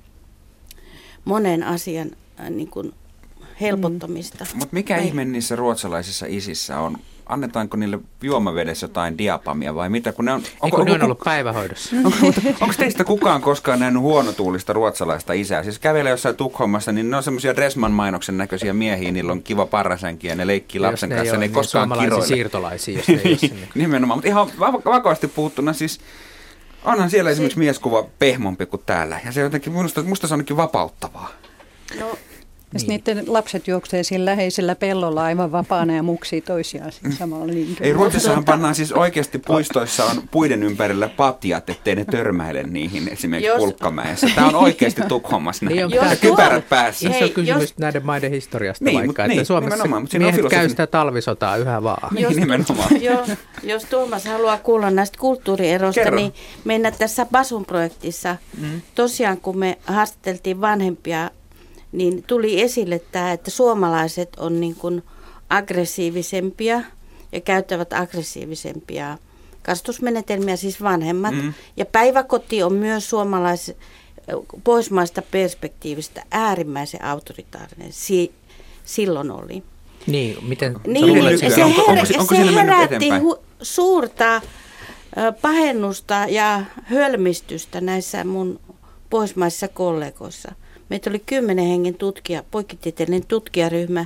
Speaker 4: monen asian niin kuin helpottamista.
Speaker 1: Mutta mikä
Speaker 4: Ei.
Speaker 1: ihme niissä ruotsalaisissa isissä on? Annetaanko niille juomavedessä jotain diapamia vai mitä? Kun ne on,
Speaker 3: onko, kun ne on ollut päivähoidossa.
Speaker 1: Onko, mutta onko teistä kukaan koskaan nähnyt huonotuulista ruotsalaista isää? Siis kävelee jossain Tukholmassa, niin ne on semmoisia Dressman-mainoksen näköisiä miehiä, niillä on kiva parrasänki ja ne leikkii lapsen
Speaker 3: Jos
Speaker 1: kanssa, ne ei
Speaker 3: niin
Speaker 1: koskaan
Speaker 3: suomalaisia
Speaker 1: kiroile.
Speaker 3: siirtolaisia, jos ne ei ole sinne.
Speaker 1: Nimenomaan, mutta ihan vakavasti puhuttuna siis onhan siellä esimerkiksi mieskuva pehmompi kuin täällä. Ja se jotenkin, musta, musta se on ainakin vapauttavaa.
Speaker 4: No,
Speaker 2: Ja
Speaker 3: Niin.
Speaker 2: niiden lapset juoksee siinä läheisellä pellolla aivan vapaana ja muksii toisiaan siinä samalla linkillä.
Speaker 1: Ei, Ruotsissahan pannaan siis oikeasti puistoissa on puiden ympärillä patjat, ettei ne törmäile niihin esimerkiksi
Speaker 4: Jos-
Speaker 1: Pulkkamäessä. Tämä on oikeasti Tukholmassa näin.
Speaker 3: Niin on,
Speaker 1: Ja
Speaker 3: pitää-
Speaker 1: kypärät päässä.
Speaker 3: Iso
Speaker 4: Hei,
Speaker 3: kysymys
Speaker 4: jos-
Speaker 3: näiden maiden historiasta
Speaker 1: Niin,
Speaker 3: vaikka,
Speaker 1: mut-
Speaker 3: että
Speaker 1: niin,
Speaker 3: Suomessa
Speaker 1: nimenomaan, mutta siinä on
Speaker 3: miehet käy
Speaker 1: filosofinen-
Speaker 3: sitä talvisotaa yhä vaan.
Speaker 1: Niin, nimenomaan.
Speaker 4: Jo, jos Tuomas haluaa kuulla näistä kulttuurieroista,
Speaker 1: Kerro.
Speaker 4: niin meillä tässä Basun projektissa, mm. tosiaan kun me haastateltiin vanhempia, niin tuli esille tämä, että suomalaiset on niin kuin aggressiivisempia ja käyttävät aggressiivisempia kasvatusmenetelmiä, siis vanhemmat.
Speaker 1: Mm.
Speaker 4: Ja päiväkoti on myös suomalais, pohjoismaista perspektiivistä äärimmäisen autoritaarinen. Si- silloin oli.
Speaker 3: Niin, miten sä
Speaker 4: Niin,
Speaker 3: luulet,
Speaker 1: nykyään?
Speaker 4: se,
Speaker 3: että-
Speaker 1: Onko-
Speaker 4: her-
Speaker 1: onko se- onko
Speaker 4: se
Speaker 1: siinä mennyt
Speaker 4: herätti
Speaker 1: eteenpäin?
Speaker 4: hu- suurta ö, pahennusta ja hölmistystä näissä mun pohjoismaisissa kollegoissa. Meitä oli kymmenen hengen tutkija, poikkitieteellinen tutkijaryhmä,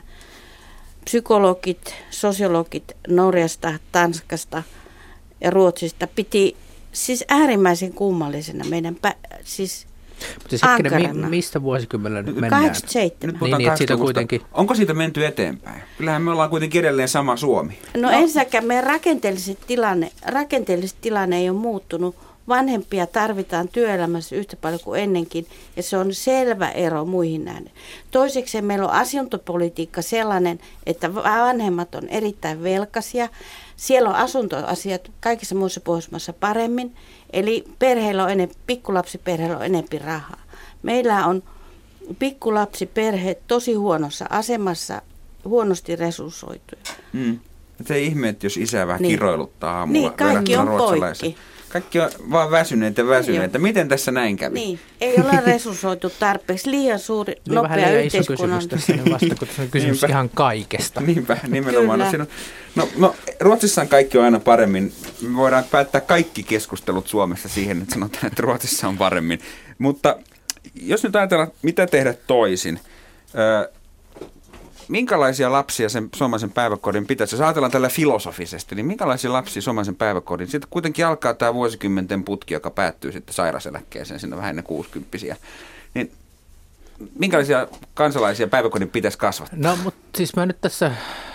Speaker 4: psykologit, sosiologit Norjasta, Tanskasta ja Ruotsista. Piti siis äärimmäisen kummallisena meidän, pä- siis
Speaker 3: Mutta siis hetkinen, mi-
Speaker 4: ankarana.
Speaker 3: mistä vuosikymmenellä nyt mennään?
Speaker 4: kahdeksankymmentäseitsemän.
Speaker 1: Nyt puhutaan
Speaker 3: Niin, että siitä
Speaker 1: kahdeksankymmentäluvusta.
Speaker 3: kuitenkin-
Speaker 1: Onko siitä menty eteenpäin? Kyllähän me ollaan kuitenkin edelleen sama Suomi.
Speaker 4: No, no. ensinnäkään meidän rakenteelliset tilanne, rakenteelliset tilanne ei ole muuttunut. Vanhempia tarvitaan työelämässä yhtä paljon kuin ennenkin, ja se on selvä ero muihin nähden. Toiseksi meillä on asuntopolitiikka sellainen, että vanhemmat on erittäin velkaisia. Siellä on asuntoasiat kaikissa muissa Pohjoismaissa paremmin, eli perheillä on enemmän, pikkulapsiperheillä on enemmän rahaa. Meillä on pikkulapsiperheet tosi huonossa asemassa, huonosti resurssoituja.
Speaker 1: Mm. Se ei ihme, että jos isä vähän
Speaker 4: Niin.
Speaker 1: kiroiluttaa aamulla.
Speaker 4: Niin, kaikki
Speaker 1: verrattuna
Speaker 4: on
Speaker 1: ruotsalaiseen.
Speaker 4: poikki.
Speaker 1: Kaikki on vaan väsyneet ja väsyneet. Miten tässä näin kävi?
Speaker 4: Niin, ei ole resurssoitu tarpeeksi. Liian suuri,
Speaker 3: Niin vähän
Speaker 4: nopea
Speaker 3: liian iso
Speaker 4: yhteiskunnan.
Speaker 3: kysymys tässä nyt vasta, kun tässä on kysymys
Speaker 1: Niinpä.
Speaker 3: ihan kaikesta.
Speaker 1: Niinpä, nimenomaan. No,
Speaker 4: Kyllä.
Speaker 1: siinä on, no, no, Ruotsissa kaikki on aina paremmin. Me voidaan päättää kaikki keskustelut Suomessa siihen, että sanotaan, että Ruotsissa on paremmin. Mutta jos nyt ajatellaan, mitä tehdä toisin. Ö, minkälaisia lapsia sen suomalaisen päiväkodin pitäisi, jos ajatellaan tällä filosofisesti, niin minkälaisia lapsia suomalaisen päiväkodin, sitten kuitenkin alkaa tämä vuosikymmenten putki, joka päättyy sitten sairauseläkkeeseen, sinne vähän ennen kuusikymppisiä, niin minkälaisia kansalaisia päiväkodin pitäisi kasvattaa?
Speaker 3: No, mutta siis mä nyt tässä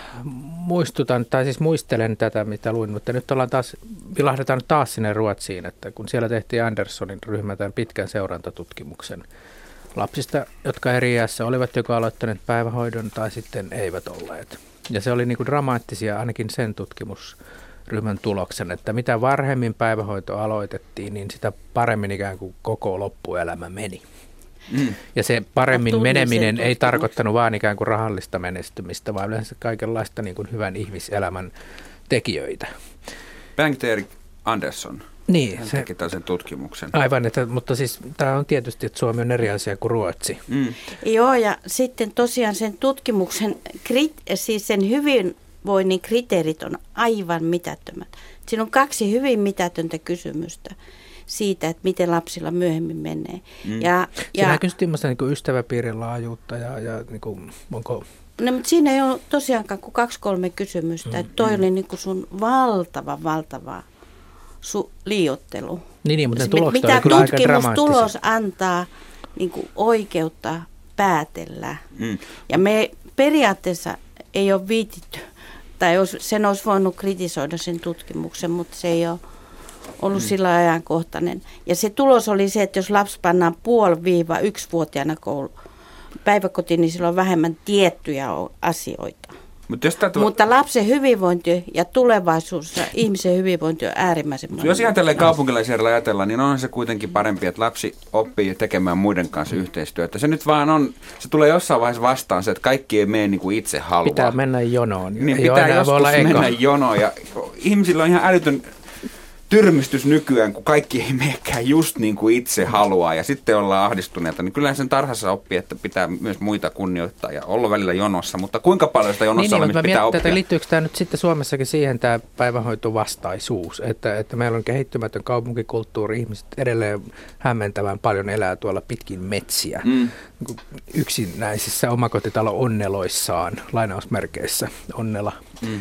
Speaker 3: muistutan, tai siis muistelen tätä, mitä luin, mutta nyt ollaan taas, vilahdetaan taas sinne Ruotsiin, että kun siellä tehtiin Anderssonin ryhmä tämän pitkän seurantatutkimuksen lapsista, jotka eri iässä olivat joko aloittaneet päivähoidon tai sitten eivät olleet. Ja se oli niin kuin dramaattisia ainakin sen tutkimusryhmän tuloksen, että mitä varhemmin päivähoito aloitettiin, niin sitä paremmin ikään kuin koko loppuelämä meni. Mm. Ja se paremmin meneminen ei tarkoittanut vaan ikään kuin rahallista menestymistä, vaan yleensä kaikenlaista niin kuin hyvän ihmiselämän tekijöitä.
Speaker 1: Bengt-Erik Andersson.
Speaker 3: Niin,
Speaker 1: hän
Speaker 3: se,
Speaker 1: teki tällaisen tutkimuksen.
Speaker 3: Aivan, että, mutta siis tämä on tietysti, että Suomi on eri asia kuin Ruotsi.
Speaker 1: Mm.
Speaker 4: Joo, ja sitten tosiaan sen tutkimuksen, siis sen hyvinvoinnin kriteerit on aivan mitättömät. Siinä on kaksi hyvin mitätöntä kysymystä siitä, että miten lapsilla myöhemmin menee.
Speaker 1: Mm.
Speaker 3: Ja, Siinä ja, kysyttiin niin ystäväpiirin laajuutta ja, ja niin kuin, onko...
Speaker 4: No, mutta siinä ei ole tosiaankaan kuin kaksi kolme kysymystä. Mm, että toi mm. oli niin kuin sun valtava, valtava su- liiottelu.
Speaker 3: Niin, niin, mutta ne
Speaker 4: tulokset
Speaker 3: oli kyllä aika dramaattisia.
Speaker 4: Mitä tutkimustulos antaa niin kuin oikeutta päätellä. Mm. Ja me periaatteessa ei ole viititty, tai olisi, sen olisi voinut kritisoida sen tutkimuksen, mutta se ei ole ollut mm. sillä ajankohtainen. Ja se tulos oli se, että jos lapsi pannaan puoli-yksivuotiaana koulu päiväkotiin, niin sillä on vähemmän tiettyjä asioita.
Speaker 1: Mut jos tätä...
Speaker 4: Mutta lapsen hyvinvointi ja tulevaisuus ja ihmisen hyvinvointi on äärimmäisen monimutkainen.
Speaker 1: Jos ajatellaan kaupunkilaisella ajatellaan, niin on se kuitenkin parempi, että lapsi oppii tekemään muiden kanssa yhteistyötä. Se nyt vaan on, se tulee jossain vaiheessa vastaan se, että kaikki ei mene niin kuin itse haluaa.
Speaker 3: Pitää mennä jonoon.
Speaker 1: Niin, ei pitää joskus mennä jonoon. Ja ihmisillä on ihan älytön tyrmistys nykyään, kun kaikki ei menekään just niin kuin itse haluaa ja sitten ollaan ahdistuneita, niin kyllähän sen tarhassa oppii, että pitää myös muita kunnioittaa ja olla välillä jonossa, mutta kuinka paljon sitä jonossa
Speaker 3: niin,
Speaker 1: olemista
Speaker 3: niin,
Speaker 1: pitää oppia?
Speaker 3: Tätä, liittyykö tämä nyt sitten Suomessakin siihen tämä päivähoitovastaisuus, että, että meillä on kehittymätön kaupunkikulttuuri, ihmiset edelleen hämmentävän paljon elää tuolla pitkin metsiä, mm. yksinäisissä omakotitalo-onneloissaan, lainausmerkeissä onnela. Mm.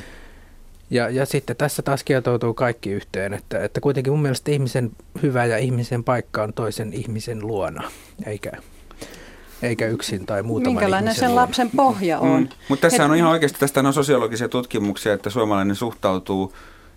Speaker 3: Ja, ja sitten tässä taas kietoutuu kaikki yhteen, että, että kuitenkin mun mielestä ihmisen hyvä ja ihmisen paikka on toisen ihmisen luona, eikä, eikä yksin tai muutaman
Speaker 2: minkälainen
Speaker 3: ihmisen
Speaker 2: sen
Speaker 3: luona.
Speaker 2: lapsen pohja on. Mm.
Speaker 1: Mutta tässä
Speaker 2: Et...
Speaker 1: on ihan oikeasti, tästä on sosiologisia tutkimuksia, että suomalainen suhtautuu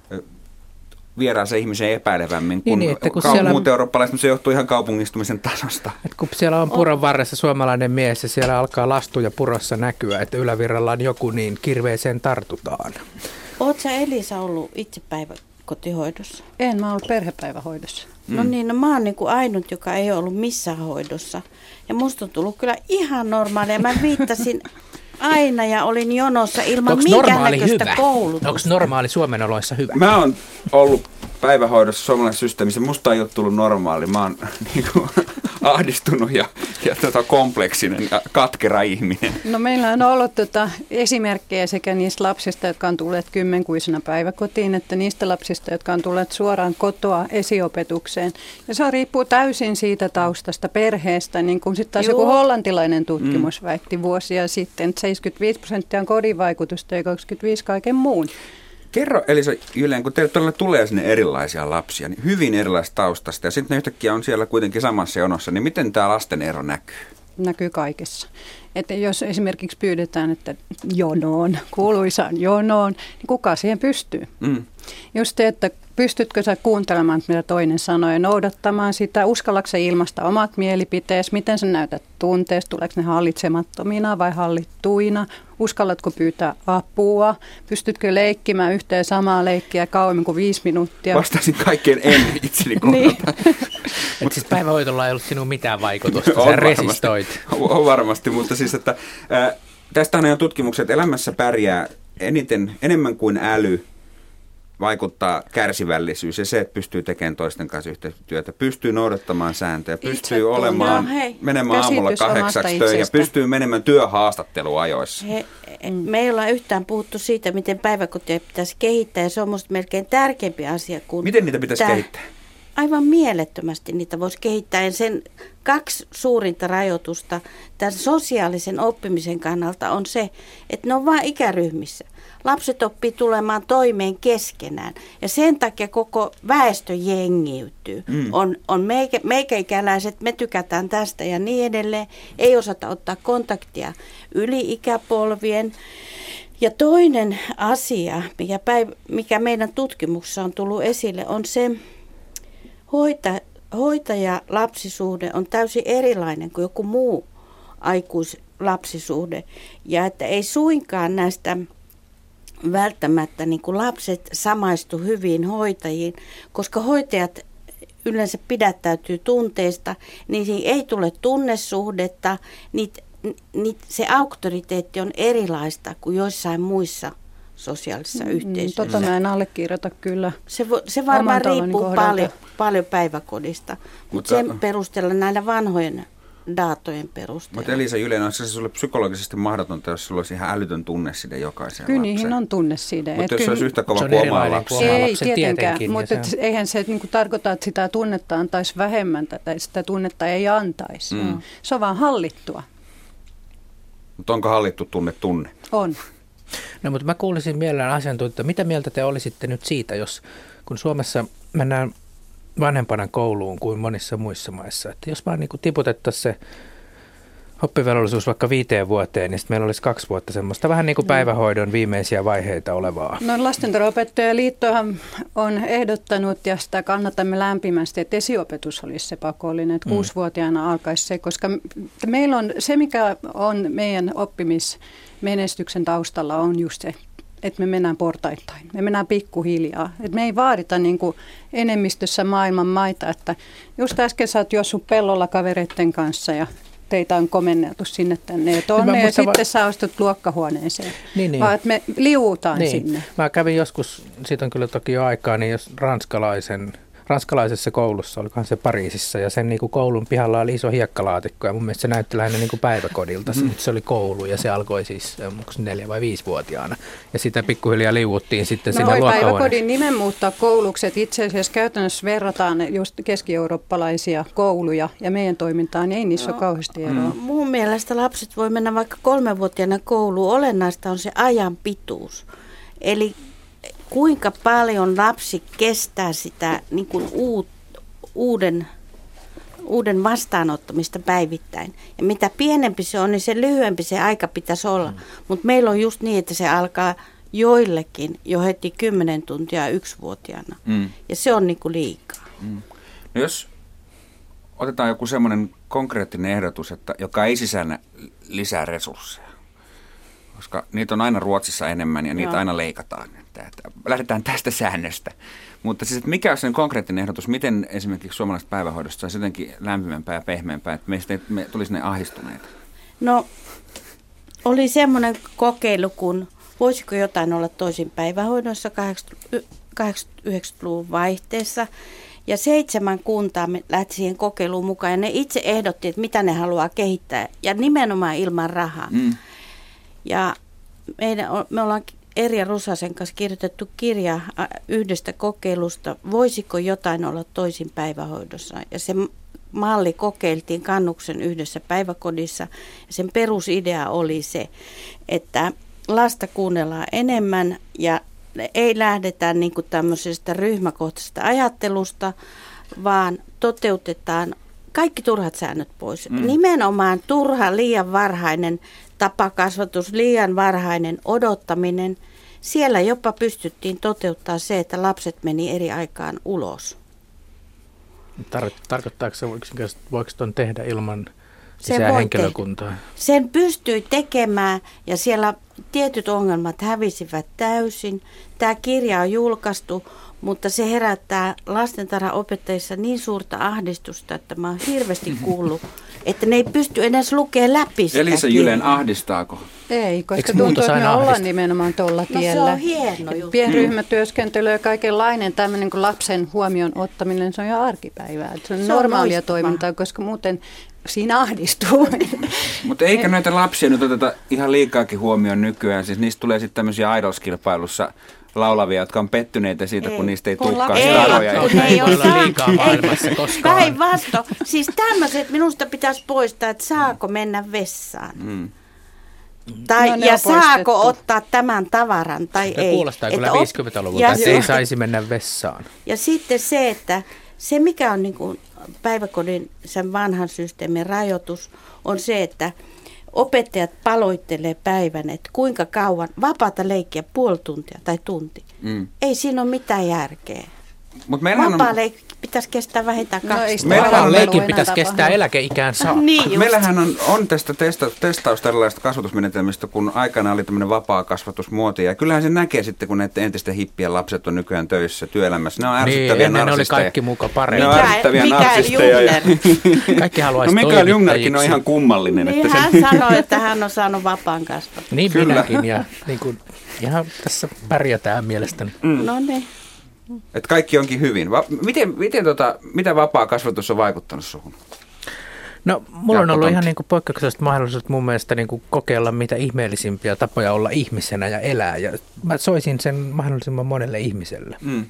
Speaker 1: vieraaseen ihmiseen epäilevämmin kuin
Speaker 3: niin, niin, kun
Speaker 1: ka-
Speaker 3: siellä...
Speaker 1: muut eurooppalaiset, mutta se johtuu ihan kaupungistumisen tasosta.
Speaker 3: Et kun siellä on puron varressa suomalainen mies ja siellä alkaa lastuja purossa näkyä, että ylävirralla on joku, niin kirveeseen tartutaan.
Speaker 4: Oletko sä Elisa ollut itse päiväkotihoidossa?
Speaker 2: En, mä oon ollut perhepäivähoidossa.
Speaker 4: Mm. No niin, no mä oon niin kuin ainut, joka ei ollut missään hoidossa. Ja musta on tullut kyllä ihan normaalia. Mä viittasin aina ja olin jonossa ilman minkäännäköistä koulutusta.
Speaker 3: Onko normaali Suomen oloissa hyvä?
Speaker 1: Mä oon ollut päivähoidossa suomalaisessa systeemissä. Musta ei ole tullut normaali. Mä oon niin kuin ahdistunut ja, ja tota kompleksinen ja katkera ihminen.
Speaker 2: No meillä on ollut tota esimerkkejä sekä niistä lapsista, jotka on tulleet kymmenkuisena päiväkotiin, että niistä lapsista, jotka on tulleet suoraan kotoa esiopetukseen. Ja se riippuu täysin siitä taustasta, perheestä, niin kuin sitten taas joku hollantilainen tutkimus mm. väitti vuosia sitten, että seitsemänkymmentäviisi prosenttia on kodin vaikutusta ja kaksikymmentäviisi kaiken muun.
Speaker 1: Kerro Elisa Jylén, kun teille todella tulee sinne erilaisia lapsia, niin hyvin erilaisista taustasta ja sitten ne yhtäkkiä on siellä kuitenkin samassa jonossa, niin miten tämä lasten ero näkyy?
Speaker 2: Näkyy kaikessa. Että jos esimerkiksi pyydetään, että jonoon, kuuluisaan jonoon, niin kuka siihen pystyy? Mm. Just se, että pystytkö sä kuuntelemaan, mitä toinen sanoo ja noudattamaan sitä, uskallatko sä ilmaista omat mielipiteesi, miten sä näytät tunteesi, tuleeko ne hallitsemattomina vai hallittuina, uskallatko pyytää apua, pystytkö leikkimään yhtä ja samaa leikkiä kauemmin kuin viisi minuuttia.
Speaker 1: Vastaisin kaikkeen en itseni kohdalta.
Speaker 3: Niin. Että siis päivähoitolla ei ollut sinun mitään vaikutusta, sä on resistoit.
Speaker 1: Varmasti, on varmasti, mutta siis, että äh, tästähän on tutkimukset, että elämässä pärjää eniten, enemmän kuin äly, vaikuttaa kärsivällisyys ja se, että pystyy tekemään toisten kanssa yhteistyötä, pystyy noudattamaan sääntöjä, pystyy olemaan, no, hei, menemään aamulla kahdeksaksi töihin ja pystyy menemään työhaastatteluun ajoissa. He,
Speaker 4: me ei olla yhtään puhuttu siitä, miten päiväkotia pitäisi kehittää ja se on musta melkein tärkeämpi asia kuin...
Speaker 1: Miten niitä pitäisi
Speaker 4: tää...
Speaker 1: kehittää?
Speaker 4: aivan mielettömästi niitä voisi kehittää. Ja sen kaksi suurinta rajoitusta tämän sosiaalisen oppimisen kannalta on se, että ne on vain ikäryhmissä. Lapset oppii tulemaan toimeen keskenään ja sen takia koko väestö jengiytyy. Mm. On, on meikä, meikäikäläiset, me tykätään tästä ja niin edelleen. Ei osata ottaa kontaktia yli ikäpolvien. Ja toinen asia, mikä, päiv- mikä meidän tutkimuksessa on tullut esille, on se, hoita, hoitaja-lapsisuhde on täysin erilainen kuin joku muu aikuislapsisuhde. Ja että ei suinkaan näistä välttämättä niin kuin lapset samaistu hyviin hoitajiin, koska hoitajat yleensä pidättäytyy tunteista, niin ei tule tunnesuhdetta, niitä Niin se auktoriteetti on erilaista kuin joissain muissa sosiaalisissa yhteisöissä.
Speaker 2: Tota mä en allekirjoita kyllä.
Speaker 4: Se, vo, se varmaan riippuu paljon, paljon päiväkodista, mutta, mutta sen perusteella näillä vanhojen daatojen perusteella.
Speaker 1: Mutta Elisa Jylinen, on se sulle psykologisesti mahdotonta, jos sulla olisi ihan älytön tunneside jokaiseen
Speaker 2: Kyllä
Speaker 1: lapseen?
Speaker 2: Niihin on tunneside.
Speaker 1: Mutta jos se olisi yhtä kova kuin oma lapsi.
Speaker 2: Ei tietenkään, mutta et, eihän se niinku tarkoita, että sitä tunnetta antaisi vähemmän tai sitä tunnetta ei antaisi. Mm. Se on vaan hallittua.
Speaker 1: Mutta onko hallittu tunne tunne?
Speaker 2: On.
Speaker 3: No mutta mä kuulisin mielellään asiantuntijoita, mitä mieltä te olisitte nyt siitä, jos kun Suomessa mennään vanhempana kouluun kuin monissa muissa maissa, että jos vaan niin kuin tiputettaisiin se oppivelvollisuus vaikka viiteen vuoteen, niin sitten meillä olisi kaksi vuotta semmoista vähän niin kuin päivähoidon viimeisiä vaiheita olevaa.
Speaker 2: No Lastentarhanopettajaliittohan on ehdottanut ja sitä kannatamme lämpimästi, että esiopetus olisi se pakollinen, että mm. kuusivuotiaana alkaisi se, koska meillä on se, mikä on meidän oppimismenestyksen taustalla on just se, että me mennään portaittain, me mennään pikkuhiljaa. Että me ei vaadita niin kuin enemmistössä maailman maita, että just äsken sä oot juossut pellolla kavereiden kanssa ja teitä on komenneltu sinne tänne ja tonne niin ja sitten va- sä ostut luokkahuoneeseen, niin, niin. vaan että me liuutaan niin. sinne.
Speaker 3: Mä kävin joskus, siitä on kyllä toki jo aikaa, niin jos ranskalaisen, ranskalaisessa koulussa, olikohan se Pariisissa, ja sen niin kuin koulun pihalla oli iso hiekkalaatikko, ja mun mielestä se näytti lähinnä niin kuin päiväkodilta. Mm. Se oli koulu, ja se alkoi siis neljä- vai viisivuotiaana, ja sitä pikkuhiljaa liuuttiin sitten no sinne luokkahuoneeseen.
Speaker 2: Päiväkodin nimen muuttaa kouluksi, että itse asiassa käytännössä verrataan just keski-eurooppalaisia kouluja, ja meidän toimintaan ei niissä no. ole kauheasti eroa.
Speaker 4: Mm. Mun mielestä lapset voi mennä vaikka kolmevuotiaana kouluun, olennaista on se ajan pituus, eli kuinka paljon lapsi kestää sitä niin kuin uut, uuden, uuden vastaanottamista päivittäin. Ja mitä pienempi se on, niin se lyhyempi se aika pitäisi olla. Mm. Mutta meillä on just niin, että se alkaa joillekin jo heti kymmenen tuntia yksivuotiaana. Mm. Ja se on niin kuin liikaa.
Speaker 1: Mm. No jos otetaan joku semmoinen konkreettinen ehdotus, että, joka ei sisällä lisää resursseja, koska niitä on aina Ruotsissa enemmän ja niitä no. aina leikataan. Lähdetään tästä säännöstä. Mutta siis, että mikä on sen konkreettinen ehdotus, miten esimerkiksi suomalaisesta päivähoidosta saisi jotenkin lämpimämpää ja pehmeämpää, että meistä me tulisi ne ahdistuneita?
Speaker 4: No, oli semmoinen kokeilu, kun voisiko jotain olla toisin päivähoidossa kahdeksankymmentä-yhdeksänkymmentäluvun vaihteessa. Ja seitsemän kuntaa lähti siihen kokeiluun mukaan ja ne itse ehdotti, että mitä ne haluaa kehittää ja nimenomaan ilman rahaa. Mm. Ja meidän, me ollaan Erja Rusasen kanssa kirjoitettu kirja yhdestä kokeilusta, voisiko jotain olla toisin päivähoidossa. Ja se malli kokeiltiin Kannuksen yhdessä päiväkodissa. Ja sen perusidea oli se, että lasta kuunnellaan enemmän ja ei lähdetä niin kuin tämmöisestä ryhmäkohtaisesta ajattelusta, vaan toteutetaan kaikki turhat säännöt pois. Mm. Nimenomaan turha, liian varhainen tapakasvatus, liian varhainen odottaminen. Siellä jopa pystyttiin toteuttaa se, että lapset meni eri aikaan ulos.
Speaker 3: Tar- tarkoittaako se, voiko tuon tehdä ilman lisää henkilökuntaa?
Speaker 4: Tehdä. Sen pystyi tekemään ja siellä tietyt ongelmat hävisivät täysin. Tämä kirja on julkaistu, mutta se herättää lastentarhanopettajissa niin suurta ahdistusta, että mä oon hirveästi kuullut, että ne ei pysty edes lukemaan läpi sitä
Speaker 1: Elisa Jylen ahdistaako?
Speaker 2: Ei, koska tuntuu, että me ollaan nimenomaan tuolla tiellä.
Speaker 4: No se on hieno juttu.
Speaker 2: Pienryhmätyöskentely ja kaikenlainen tämmöinen kuin lapsen huomioon ottaminen, se on jo arkipäivää. Se on, se on normaalia loistava. Toimintaa, koska muuten siinä ahdistuu.
Speaker 1: Mutta eikö näitä lapsia nyt oteta ihan liikaakin huomioon nykyään? Siis niistä tulee sitten tämmöisiä idols-kilpailussa laulavia, jotka on pettyneitä siitä, ei. kun niistä ei
Speaker 2: Kun
Speaker 1: tulekaan
Speaker 2: ei,
Speaker 1: staroja.
Speaker 4: Ei,
Speaker 3: kun
Speaker 4: kun ei
Speaker 3: voi
Speaker 4: ole
Speaker 3: olla liikaa maailmassa koskaan.
Speaker 4: Päinvastoin. Siis tämmöiset minusta pitäisi poistaa, että saako mennä vessaan.
Speaker 1: Mm.
Speaker 4: Tai,
Speaker 2: No, ne
Speaker 4: ja
Speaker 2: on
Speaker 4: saako
Speaker 2: poistettu.
Speaker 4: ottaa tämän tavaran tai
Speaker 3: Se
Speaker 4: ei.
Speaker 3: kuulostaa kyllä
Speaker 4: Että op-
Speaker 3: viisikymmentäluvulta,
Speaker 4: ja
Speaker 3: että
Speaker 4: se-
Speaker 3: ei saisi mennä vessaan.
Speaker 4: Ja sitten se, että se mikä on niin kuin päiväkodin sen vanhan systeemin rajoitus, on se, että opettajat paloittelee päivän, että kuinka kauan vapaata leikkiä puoli tuntia tai tunti.
Speaker 1: Mm.
Speaker 4: Ei siinä ole mitään järkeä.
Speaker 1: Mut meillähän on,
Speaker 4: Vapaa leikki pitäisi kestää vähintään
Speaker 2: No
Speaker 4: kaksi
Speaker 2: ei sitä
Speaker 1: Meillähän
Speaker 3: Vapaan
Speaker 1: on
Speaker 3: leikin
Speaker 2: enää
Speaker 3: pitäisi kestää
Speaker 2: tapahdu.
Speaker 3: eläkeikään saakka.
Speaker 4: Niin just.
Speaker 1: meillähän on, on tästä testa, testausta erilaisista kasvatusmenetelmistä, kun aikana oli tämmöinen vapaa kasvatusmuoti. Ja kyllähän se näkee sitten, kun näiden entisten hippien lapset on nykyään töissä työelämässä. Ne on
Speaker 3: Niin,
Speaker 1: ärsyttäviä
Speaker 3: ennen ne oli
Speaker 1: narsisteja.
Speaker 3: kaikki muka
Speaker 1: Ne
Speaker 3: paremmin.
Speaker 1: on
Speaker 4: Mikael-
Speaker 1: ärsyttäviä
Speaker 4: Mikael
Speaker 1: narsisteja. ja-
Speaker 4: Jungner.
Speaker 3: Kaikki
Speaker 1: No
Speaker 3: haluaisi
Speaker 1: Mikael Jungnerkin on
Speaker 3: toimittajiksi.
Speaker 1: ihan kummallinen.
Speaker 4: Niin
Speaker 1: Että
Speaker 4: hän
Speaker 1: se,
Speaker 4: sanoi, että hän on saanut vapaan kasvatuksen.
Speaker 3: Niin
Speaker 1: Kyllä.
Speaker 3: minäkin ja niin kuin, ihan tässä pärjätään mielestäni.
Speaker 1: Mm.
Speaker 4: No niin.
Speaker 1: että kaikki onkin hyvin. Va- miten, miten tota, mitä vapaa kasvatus on vaikuttanut suhun?
Speaker 3: No, mulla on
Speaker 1: Jaakko
Speaker 3: ollut
Speaker 1: Tontti.
Speaker 3: ihan niin kuin poikkeukselliset mahdollisuudet mun mielestä niin kuin kokeilla mitä ihmeellisimpiä tapoja olla ihmisenä ja elää. Ja mä soisin sen mahdollisimman monelle ihmiselle.
Speaker 1: Mm.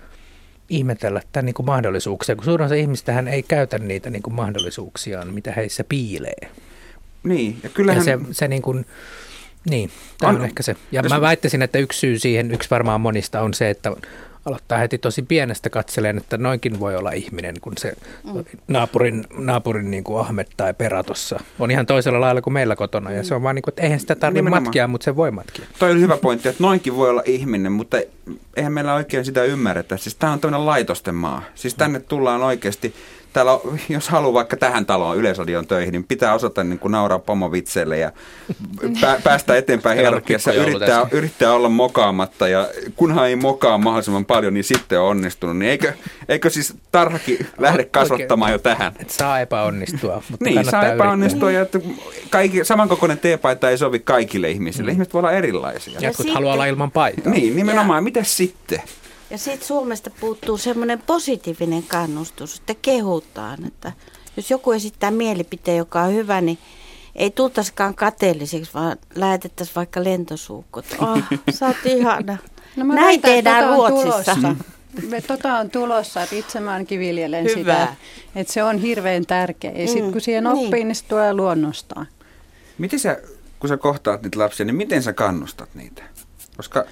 Speaker 3: Ihmetellä tämän niin kuin mahdollisuuksia, kun suurin osa ihmistähän ei käytä niitä niin kuin mahdollisuuksiaan, mitä heissä piilee.
Speaker 1: Niin, ja kyllähän...
Speaker 3: Ja se, se niin kuin, niin, tämä on,
Speaker 1: On-
Speaker 3: on ehkä se. Ja
Speaker 1: jos-
Speaker 3: mä väittäisin, että yksi syy siihen, yksi varmaan monista on se, että aloittaa heti tosi pienestä katseleen, että noinkin voi olla ihminen, kun se mm. naapurin, naapurin niin kuin Ahmed tai Pera tossa on ihan toisella lailla kuin meillä kotona. Ja se on vaan niin kuin, että eihän sitä tarvitse
Speaker 1: Nimenomaan.
Speaker 3: matkia, mutta se voi matkia.
Speaker 1: Toi oli hyvä pointti, että noinkin voi olla ihminen, mutta eihän meillä oikein sitä ymmärretä. Siis tämä on tämmöinen laitosten maa. Siis tänne tullaan oikeasti, täällä on, jos haluaa vaikka tähän taloon Yleisradion töihin, niin pitää osata niin kuin nauraa pomovitseille ja pää, päästä eteenpäin hierarkiassa, yrittää, yrittää olla mokaamatta ja kunhan ei mokaa mahdollisimman paljon, niin sitten on onnistunut. Niin eikö, eikö siis tarhakin lähde kasvattamaan jo tähän?
Speaker 3: Et saa epäonnistua, mutta
Speaker 1: Niin,
Speaker 3: kannattaa
Speaker 1: saa epäonnistua
Speaker 3: yrittää.
Speaker 1: ja että kaikki, samankokoinen teepaita ei sovi kaikille ihmisille. Ihmiset voi olla erilaisia.
Speaker 3: Jotkut
Speaker 4: sitten-
Speaker 3: haluaa olla ilman paitaa.
Speaker 1: Niin, nimenomaan. Mitäs sitten?
Speaker 4: Ja sitten Suomesta puuttuu semmoinen positiivinen kannustus, että kehutaan, että jos joku esittää mielipiteen, joka on hyvä, niin ei tultaisikaan kateelliseksi, vaan lähetettäisiin vaikka lentosuukkot. Oh, sä oot ihana.
Speaker 2: No mä
Speaker 4: Näin
Speaker 2: väitän, että
Speaker 4: tehdään
Speaker 2: tota on
Speaker 4: Ruotsissa.
Speaker 2: tulossa. Me- Tota on tulossa, että itse mä ainakin viljelen
Speaker 4: Hyvä.
Speaker 2: sitä, että se on hirveän tärkeä. Ja sitten
Speaker 4: Mm,
Speaker 2: kun siihen
Speaker 4: niin.
Speaker 2: oppii, niin se tulee luonnostaan.
Speaker 1: Miten sä, kun sä kohtaat niitä lapsia, niin miten sä kannustat niitä? Koska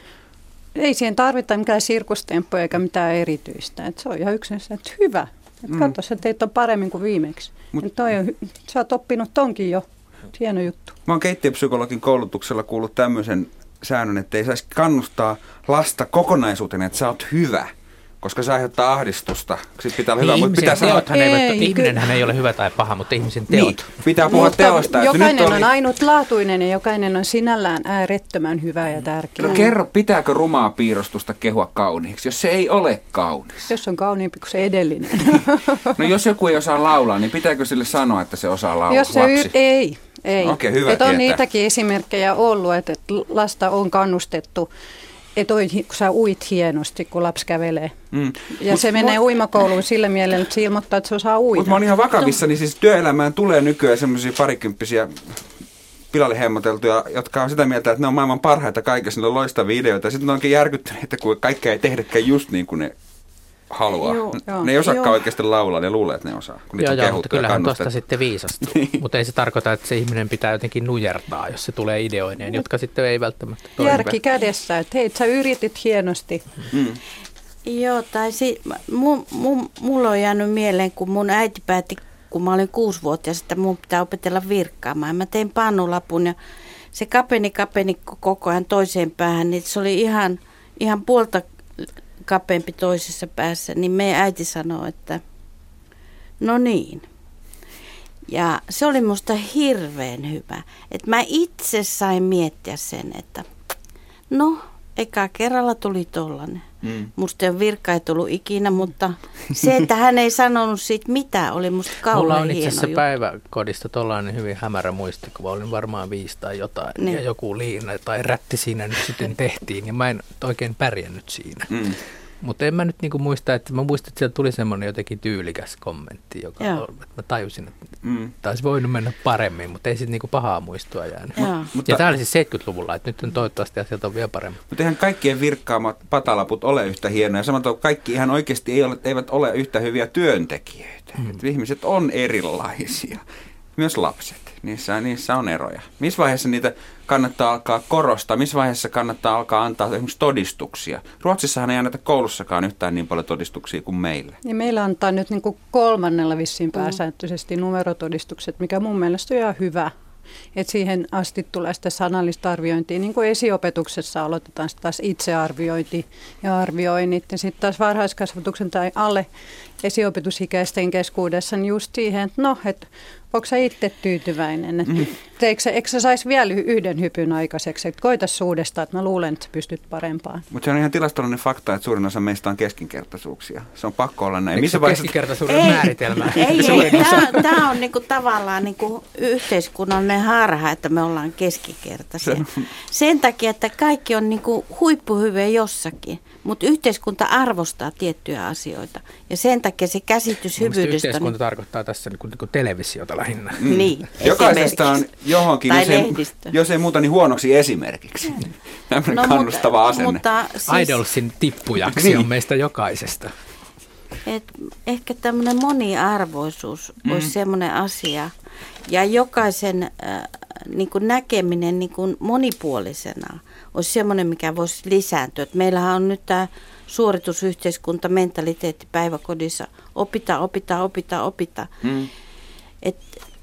Speaker 2: Ei siihen tarvita mikään sirkustemppuja eikä mitään erityistä. Et se on ihan yksinässä, että hyvä. Et
Speaker 1: Mm.
Speaker 2: katso, sä teit on paremmin kuin viimeksi.
Speaker 1: Mut-
Speaker 2: Mut, toi on, hy- sä oot oppinut tonkin jo. Hieno juttu.
Speaker 1: mä oon keittiöpsykologin koulutuksella kuullut tämmöisen säännön, että ei saisi kannustaa lasta kokonaisuuteen, että sä oot hyvä, koska se aiheuttaa ahdistusta. Sitten pitää olla hyvä,
Speaker 3: Niin,
Speaker 1: mutta pitää
Speaker 3: ihmisen
Speaker 1: sanoa,
Speaker 3: teothan eivät,
Speaker 2: Ei, ky-
Speaker 3: ihminenhän ei ole hyvä tai paha, mutta ihmisen teot.
Speaker 1: niin, pitää puhua
Speaker 2: Mutta
Speaker 1: teosta. että
Speaker 2: jokainen
Speaker 1: nyt oli-
Speaker 2: on ainutlaatuinen ja jokainen on sinällään äärettömän hyvä ja tärkeä.
Speaker 1: No kerro, pitääkö rumaa piirustusta kehua kauniiksi, jos se ei ole kaunis?
Speaker 2: Jos on kauniimpi kuin se edellinen.
Speaker 1: No jos joku ei osaa laulaa, niin pitääkö sille sanoa, että se osaa laulaa,
Speaker 2: Jos se
Speaker 1: lapsi?
Speaker 2: y- ei, ei.
Speaker 1: Okei, hyvä
Speaker 2: Et on
Speaker 1: tietää.
Speaker 2: niitäkin esimerkkejä ollut, että että lasta on kannustettu, että oi, kun sä uit hienosti, kun lapsi kävelee.
Speaker 1: Mm.
Speaker 2: Ja se menee uimakouluun sillä mielellä, että se ilmoittaa, että se osaa uida.
Speaker 1: Mutta mä oon ihan vakavissa, niin siis työelämään tulee nykyään semmoisia parikymppisiä pilalle hemmoteltuja, jotka on sitä mieltä, että ne on maailman parhaita kaikessa, ne on loistavia ideoita. Sitten ne onkin järkyttyneitä, kun kaikkea ei tehdäkään just niin kuin ne haluaa.
Speaker 4: Joo,
Speaker 2: joo.
Speaker 1: Ne ei osaakaan
Speaker 4: Joo.
Speaker 1: oikeasti laulaa, ne luulee, että ne osaa, kun niitä
Speaker 3: Joo,
Speaker 1: on
Speaker 3: joo, mutta
Speaker 1: kehuttu ja
Speaker 3: kyllähän tuosta
Speaker 1: kannustettu.
Speaker 3: sitten viisastuu.
Speaker 1: Niin.
Speaker 3: Mutta ei se tarkoita, että se ihminen pitää jotenkin nujertaa, jos se tulee ideoineen, jotka sitten ei välttämättä toimi.
Speaker 2: Järki kädessä, että hei, sä yritit hienosti.
Speaker 1: Mm.
Speaker 4: Joo, tai si- mu- mu- mulla on jäänyt mieleen, kun mun äiti päätti, kun mä olin kuusivuotias, että mun pitää opetella virkkaamaan. Mä tein pannulapun ja se kapeni kapeni koko ajan toiseen päähän, niin se oli ihan, ihan puolta kapeampi toisessa päässä. Niin meidän äiti sanoi, että no niin. Ja se oli musta hirveän hyvä. Että mä itse sain miettiä sen, että no, eka kerralla tuli tollanen.
Speaker 1: Mm.
Speaker 4: Musta ei ole virkka ei tullut ikinä, mutta se, että hän ei sanonut siitä mitään, oli musta
Speaker 3: Mulla
Speaker 4: kauhean
Speaker 3: on itse
Speaker 4: hieno
Speaker 3: asiassa
Speaker 4: juttu.
Speaker 3: päiväkodista tollainen hyvin hämärä muistikuva, olin varmaan viisi tai jotain,
Speaker 4: Niin.
Speaker 3: ja joku liina tai rätti siinä nyt sitten tehtiin, ja mä en oikein pärjännyt siinä.
Speaker 1: Mm.
Speaker 3: Mutta en mä nyt niinku muista, että mä muistan, että sieltä tuli semmoinen jotenkin tyylikäs kommentti, joka
Speaker 4: Joo.
Speaker 3: on, että mä tajusin, että mm. taisi voinut mennä paremmin, mutta ei sitten niinku pahaa muistua jäänyt.
Speaker 4: Joo.
Speaker 3: Ja tämä oli siis seitsemänkymmentäluvulla, että nyt on toivottavasti asiat on vielä paremmin.
Speaker 1: Mutta eihän kaikkien virkkaamat patalaput ole yhtä hienoja. Samalla kaikki ihan oikeasti ei ole, eivät ole yhtä hyviä työntekijöitä. Mm. Et ihmiset on erilaisia. Myös lapset. Niissä, niissä on eroja. Missä vaiheessa niitä kannattaa alkaa korostaa? Missä vaiheessa kannattaa alkaa antaa esimerkiksi todistuksia? Ruotsissahan ei anneta koulussakaan yhtään niin paljon todistuksia kuin meillä.
Speaker 2: Ja meillä antaa nyt niin kuin kolmannella vissiin pääsääntöisesti numerotodistukset, mikä mun mielestä on ihan hyvä. Et siihen asti tulee sitä sanallista arviointia. Niin kuin esiopetuksessa aloitetaan taas itsearviointi ja arvioinnit. Ja sitten taas varhaiskasvatuksen tai alle esiopetusikäisten keskuudessa niin just siihen, että no, että onko sä itse tyytyväinen? Että mm. eikö, eikö sä saisi vielä yhden hypyn aikaiseksi? Että koitas uudestaan, että mä luulen, että sä pystyt parempaan.
Speaker 1: Mutta se on ihan tilastollinen fakta, että suurin osa meistä on keskinkertaisuuksia. Se on pakko olla näin.
Speaker 3: Eikö
Speaker 1: Missä
Speaker 3: se
Speaker 1: vaiheessa...
Speaker 3: keskinkertaisuuden
Speaker 4: ei,
Speaker 3: määritelmä?
Speaker 4: Ei, ei. Tämä on niinku tavallaan niinku yhteiskunnallinen harha, että me ollaan keskinkertaisia. Sen takia, että kaikki on niinku huippuhyviä jossakin, mutta yhteiskunta arvostaa tiettyjä asioita. Ja sen takia se käsitys hyvyydestä...
Speaker 3: Yhteiskunta
Speaker 4: niin...
Speaker 3: tarkoittaa tässä niinku, niinku televisiota lähinnä.
Speaker 1: Mm.
Speaker 4: Niin,
Speaker 1: jokaisesta on johonkin, jos ei, jos ei muuta, niin huonoksi esimerkiksi. Tämmöinen no, kannustava mutta, asenne.
Speaker 4: Mutta
Speaker 3: siis... Idolsin tippujaksi niin. On meistä jokaisesta.
Speaker 4: Et ehkä tämmöinen moniarvoisuus mm. olisi semmoinen asia. Ja jokaisen äh, niin kuin näkeminen niin kuin monipuolisena olisi semmoinen, mikä voisi lisääntyä. Et meillähän on nyt tämä suoritusyhteiskunta, mentaliteetti päiväkodissa. Opita, opita, opita, opita. Mm. Et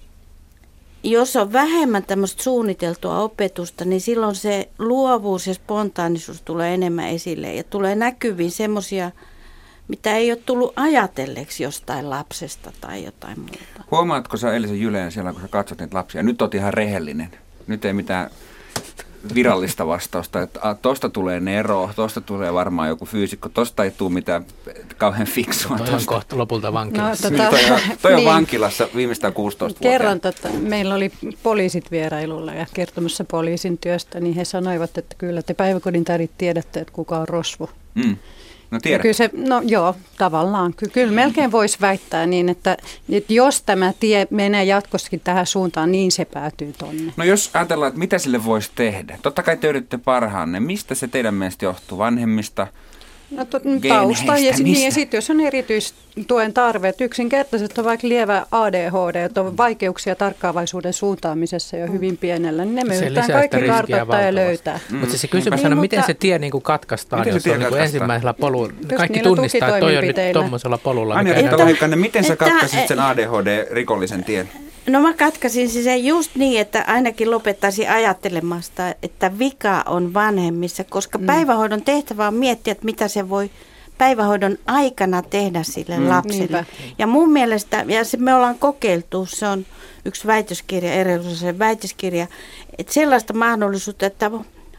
Speaker 4: jos on vähemmän tämmöistä suunniteltua opetusta, niin silloin se luovuus ja spontaanisuus tulee enemmän esille. Ja tulee näkyviin semmoisia, mitä ei ole tullut ajatelleeksi jostain lapsesta tai jotain muuta.
Speaker 1: Huomaatko sä Elisa Jyleen siellä, kun sä katsot niitä lapsia? Nyt oot ihan rehellinen. Nyt ei mitään virallista vastausta, että tosta tulee Nero, tosta tulee varmaan joku fyysikko, tosta ei tule mitään kauhean fiksua.
Speaker 3: Toi on kohta lopulta vankilassa.
Speaker 2: No, tota,
Speaker 1: toi on, toi on
Speaker 2: niin.
Speaker 1: vankilassa viimeistään kuusitoista vuotta.
Speaker 2: Kerron, että meillä oli poliisit vierailulla ja kertomassa poliisin työstä, niin he sanoivat, että kyllä te päiväkodin tärit tiedätte, että kuka on rosvo.
Speaker 1: Mm. No tiedät.
Speaker 2: Kyllä se, no joo, tavallaan. Ky- kyllä melkein voisi väittää niin, että, että jos tämä tie menee jatkossakin tähän suuntaan, niin se päätyy tonne.
Speaker 1: No jos ajatellaan, että mitä sille voisi tehdä. Totta kai te yritätte parhaanne. Mistä se teidän mielestä johtuu? Vanhemmista?
Speaker 2: No to, tausta ja, niin, ja sitten jos on erityistuen tarve, että yksinkertaisesti on vaikka lievä A D H D, että on vaikeuksia tarkkaavaisuuden suuntaamisessa jo hyvin pienellä, niin ne me yritetään kaikki kartoittaa ja löytää.
Speaker 3: Mm. Mutta se kysymys on, niin, miten se tie niin kuin katkaistaan, miten jos on niin kuin ensimmäisellä polulla. Kaikki tunnistaa, että toi on nyt tuommoisella polulla.
Speaker 1: Anja-Riitta Lohikainen, miten sä katkaisit sen A D H D-rikollisen tien?
Speaker 4: No mä katkaisin sen just niin, että ainakin lopettaisin ajattelemasta, että vika on vanhemmissa, koska mm. päivähoidon tehtävä on miettiä, että mitä se voi päivähoidon aikana tehdä sille mm. lapselle. Niinpä. Ja mun mielestä, ja se me ollaan kokeiltu, se on yksi väitöskirja, erilaisen väitöskirja, että sellaista mahdollisuutta, että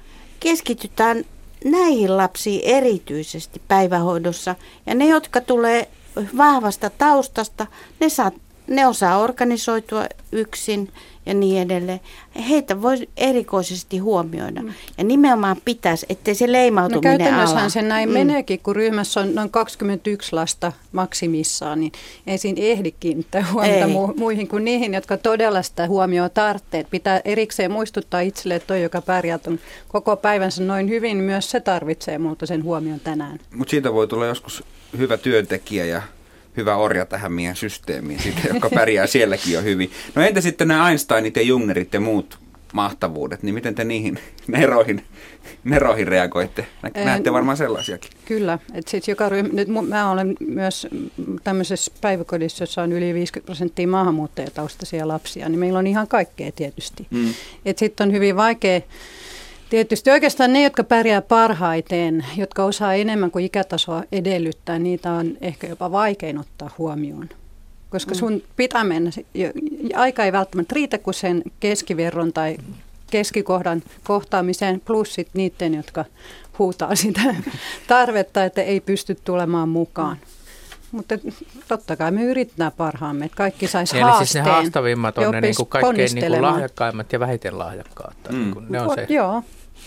Speaker 4: keskitytään näihin lapsiin erityisesti päivähoidossa. Ja ne, jotka tulee vahvasta taustasta, ne saa Ne osaa organisoitua yksin ja niin edelleen. Heitä voi erikoisesti huomioida. Mm. Ja nimenomaan pitäisi, ettei se leimautuminen ala.
Speaker 2: No käytännössähän se näin mm. meneekin, kun ryhmässä on noin kaksikymmentäyksi lasta maksimissaan, niin ei siinä ehdi kiinnittää huomiota mu- muihin kuin niihin, jotka todella sitä huomioon tarvitsevat. Pitää erikseen muistuttaa itselle, että toi, joka pärjää koko päivänsä noin hyvin, myös se tarvitsee muuta sen huomion tänään.
Speaker 1: Mutta siitä voi tulla joskus hyvä työntekijä ja hyvä orja tähän meidän systeemiin, siitä, joka pärjää sielläkin jo hyvin. No entä sitten nämä Einsteinit ja Jungnerit ja muut mahtavuudet, niin miten te niihin neroihin, neroihin reagoitte? Näette varmaan sellaisiakin.
Speaker 2: Kyllä. Et sit joka ryhmä, nyt mä olen myös tämmöisessä päiväkodissa, jossa on yli viisikymmentä prosenttia maahanmuuttajataustaisia lapsia, niin meillä on ihan kaikkea tietysti. Mm. Sitten on hyvin vaikea. Tietysti oikeastaan ne, jotka pärjää parhaiten, jotka osaa enemmän kuin ikätasoa edellyttää, niitä on ehkä jopa vaikein ottaa huomioon. Koska sun pitää mennä, aika ei välttämättä riitä kuin sen keskiverron tai keskikohdan kohtaamiseen, plus sit niiden, jotka huutaa sitä tarvetta, että ei pysty tulemaan mukaan. Mutta totta kai me yritetään parhaamme, että kaikki saisi
Speaker 3: eli
Speaker 2: haasteen.
Speaker 3: Eli siis ne haastavimmat on ne niin kuin kaikkein niin kuin lahjakkaimmat ja vähiten lahjakkaat. Mm. Niin kuin ne on se.
Speaker 2: Joo.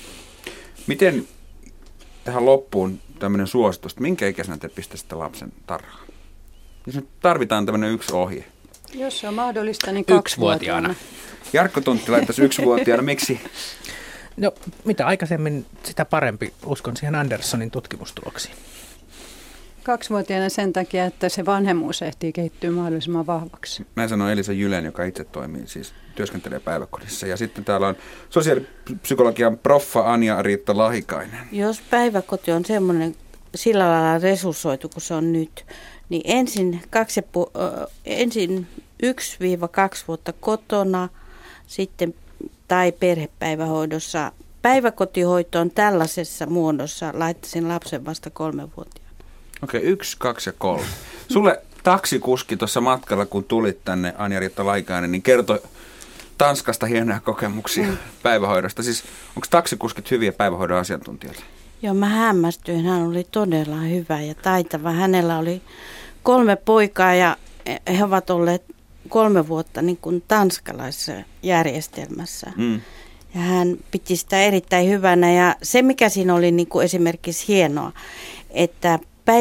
Speaker 1: Miten tähän loppuun tämmöinen suositus, minkä ikäisenä te pistäisitte lapsen tarhaan? Jos nyt tarvitaan tämmöinen yksi ohje.
Speaker 2: Jos se on mahdollista, niin
Speaker 3: Yksivuotiaana.
Speaker 2: kaksivuotiaana.
Speaker 1: Jarkko Tontti laittaisi yksivuotiaana. Miksi?
Speaker 3: No, mitä aikaisemmin, sitä parempi. Uskon siihen Anderssonin tutkimustuloksiin.
Speaker 2: Kaksivuotiaana sen takia, että se vanhemmuus ehtii kehittyä mahdollisimman vahvaksi.
Speaker 1: Näin sanoo Elisa Jylen, joka itse toimii, siis työskentelee päiväkodissa. Ja sitten täällä on sosiaalipsykologian proffa Anja-Riitta Lahikainen.
Speaker 4: Jos päiväkoti on semmoinen sillä lailla resurssoitu kuin se on nyt, niin ensin, kaksi, äh, ensin yksi-kaksi vuotta kotona, sitten tai perhepäivähoidossa. Päiväkotihoitoon tällaisessa muodossa laittaisin lapsen vasta kolmevuotiaana.
Speaker 1: Okei, okay, yksi, kaksi ja kolme. Sulle taksikuski tuossa matkalla, kun tulit tänne, Anja-Riitta Lahikainen, niin kertoi Tanskasta hienoja kokemuksia mm. päivähoidosta. Siis onko taksikuskit hyviä päivähoidon asiantuntijoita?
Speaker 4: Joo, mä hämmästyin. Hän oli todella hyvä ja taitava. Hänellä oli kolme poikaa ja he ovat olleet kolme vuotta niin kuin tanskalaisessa järjestelmässä. Mm. Ja hän piti sitä erittäin hyvänä. Ja se, mikä siinä oli niin kuin esimerkiksi hienoa, että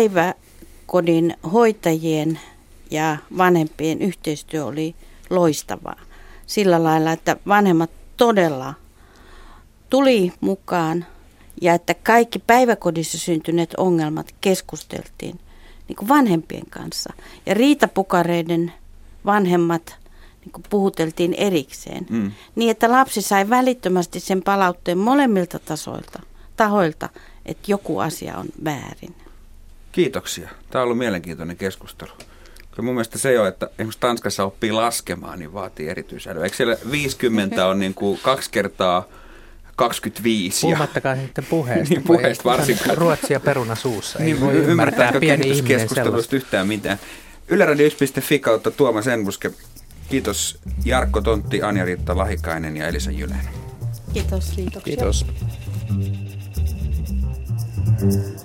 Speaker 4: päiväkodin hoitajien ja vanhempien yhteistyö oli loistavaa. Sillä lailla, että vanhemmat todella tuli mukaan ja että kaikki päiväkodissa syntyneet ongelmat keskusteltiin niin kuin vanhempien kanssa. Ja riitapukareiden vanhemmat niin kuin puhuteltiin erikseen. Mm. Niin, että lapsi sai välittömästi sen palautteen molemmilta tasoilta, tahoilta, että joku asia on väärin.
Speaker 1: Kiitoksia. Tämä on ollut mielenkiintoinen keskustelu. Kyllä mun mielestä se jo, että esimerkiksi Tanskassa oppii laskemaan, niin vaatii erityisälyä. Eikö siellä viisikymmentä on niin kuin kaksi kertaa kaksikymmentäviisi?
Speaker 3: Puhumattakaan sitten puheesta.
Speaker 1: Niin, puheesta varsinkaan.
Speaker 3: Ruotsia peruna suussa. Ei
Speaker 1: niin,
Speaker 3: voi ymmärtää pieni ihminen sellaista.
Speaker 1: Yhtään mitään. Yle Radio yksi piste fi kautta Tuomas Enbuske. Kiitos Jarkko Tontti, Anja-Riitta Lahikainen ja Elisa Jylen.
Speaker 4: Kiitos.
Speaker 2: Kiitoksia.
Speaker 3: Kiitos.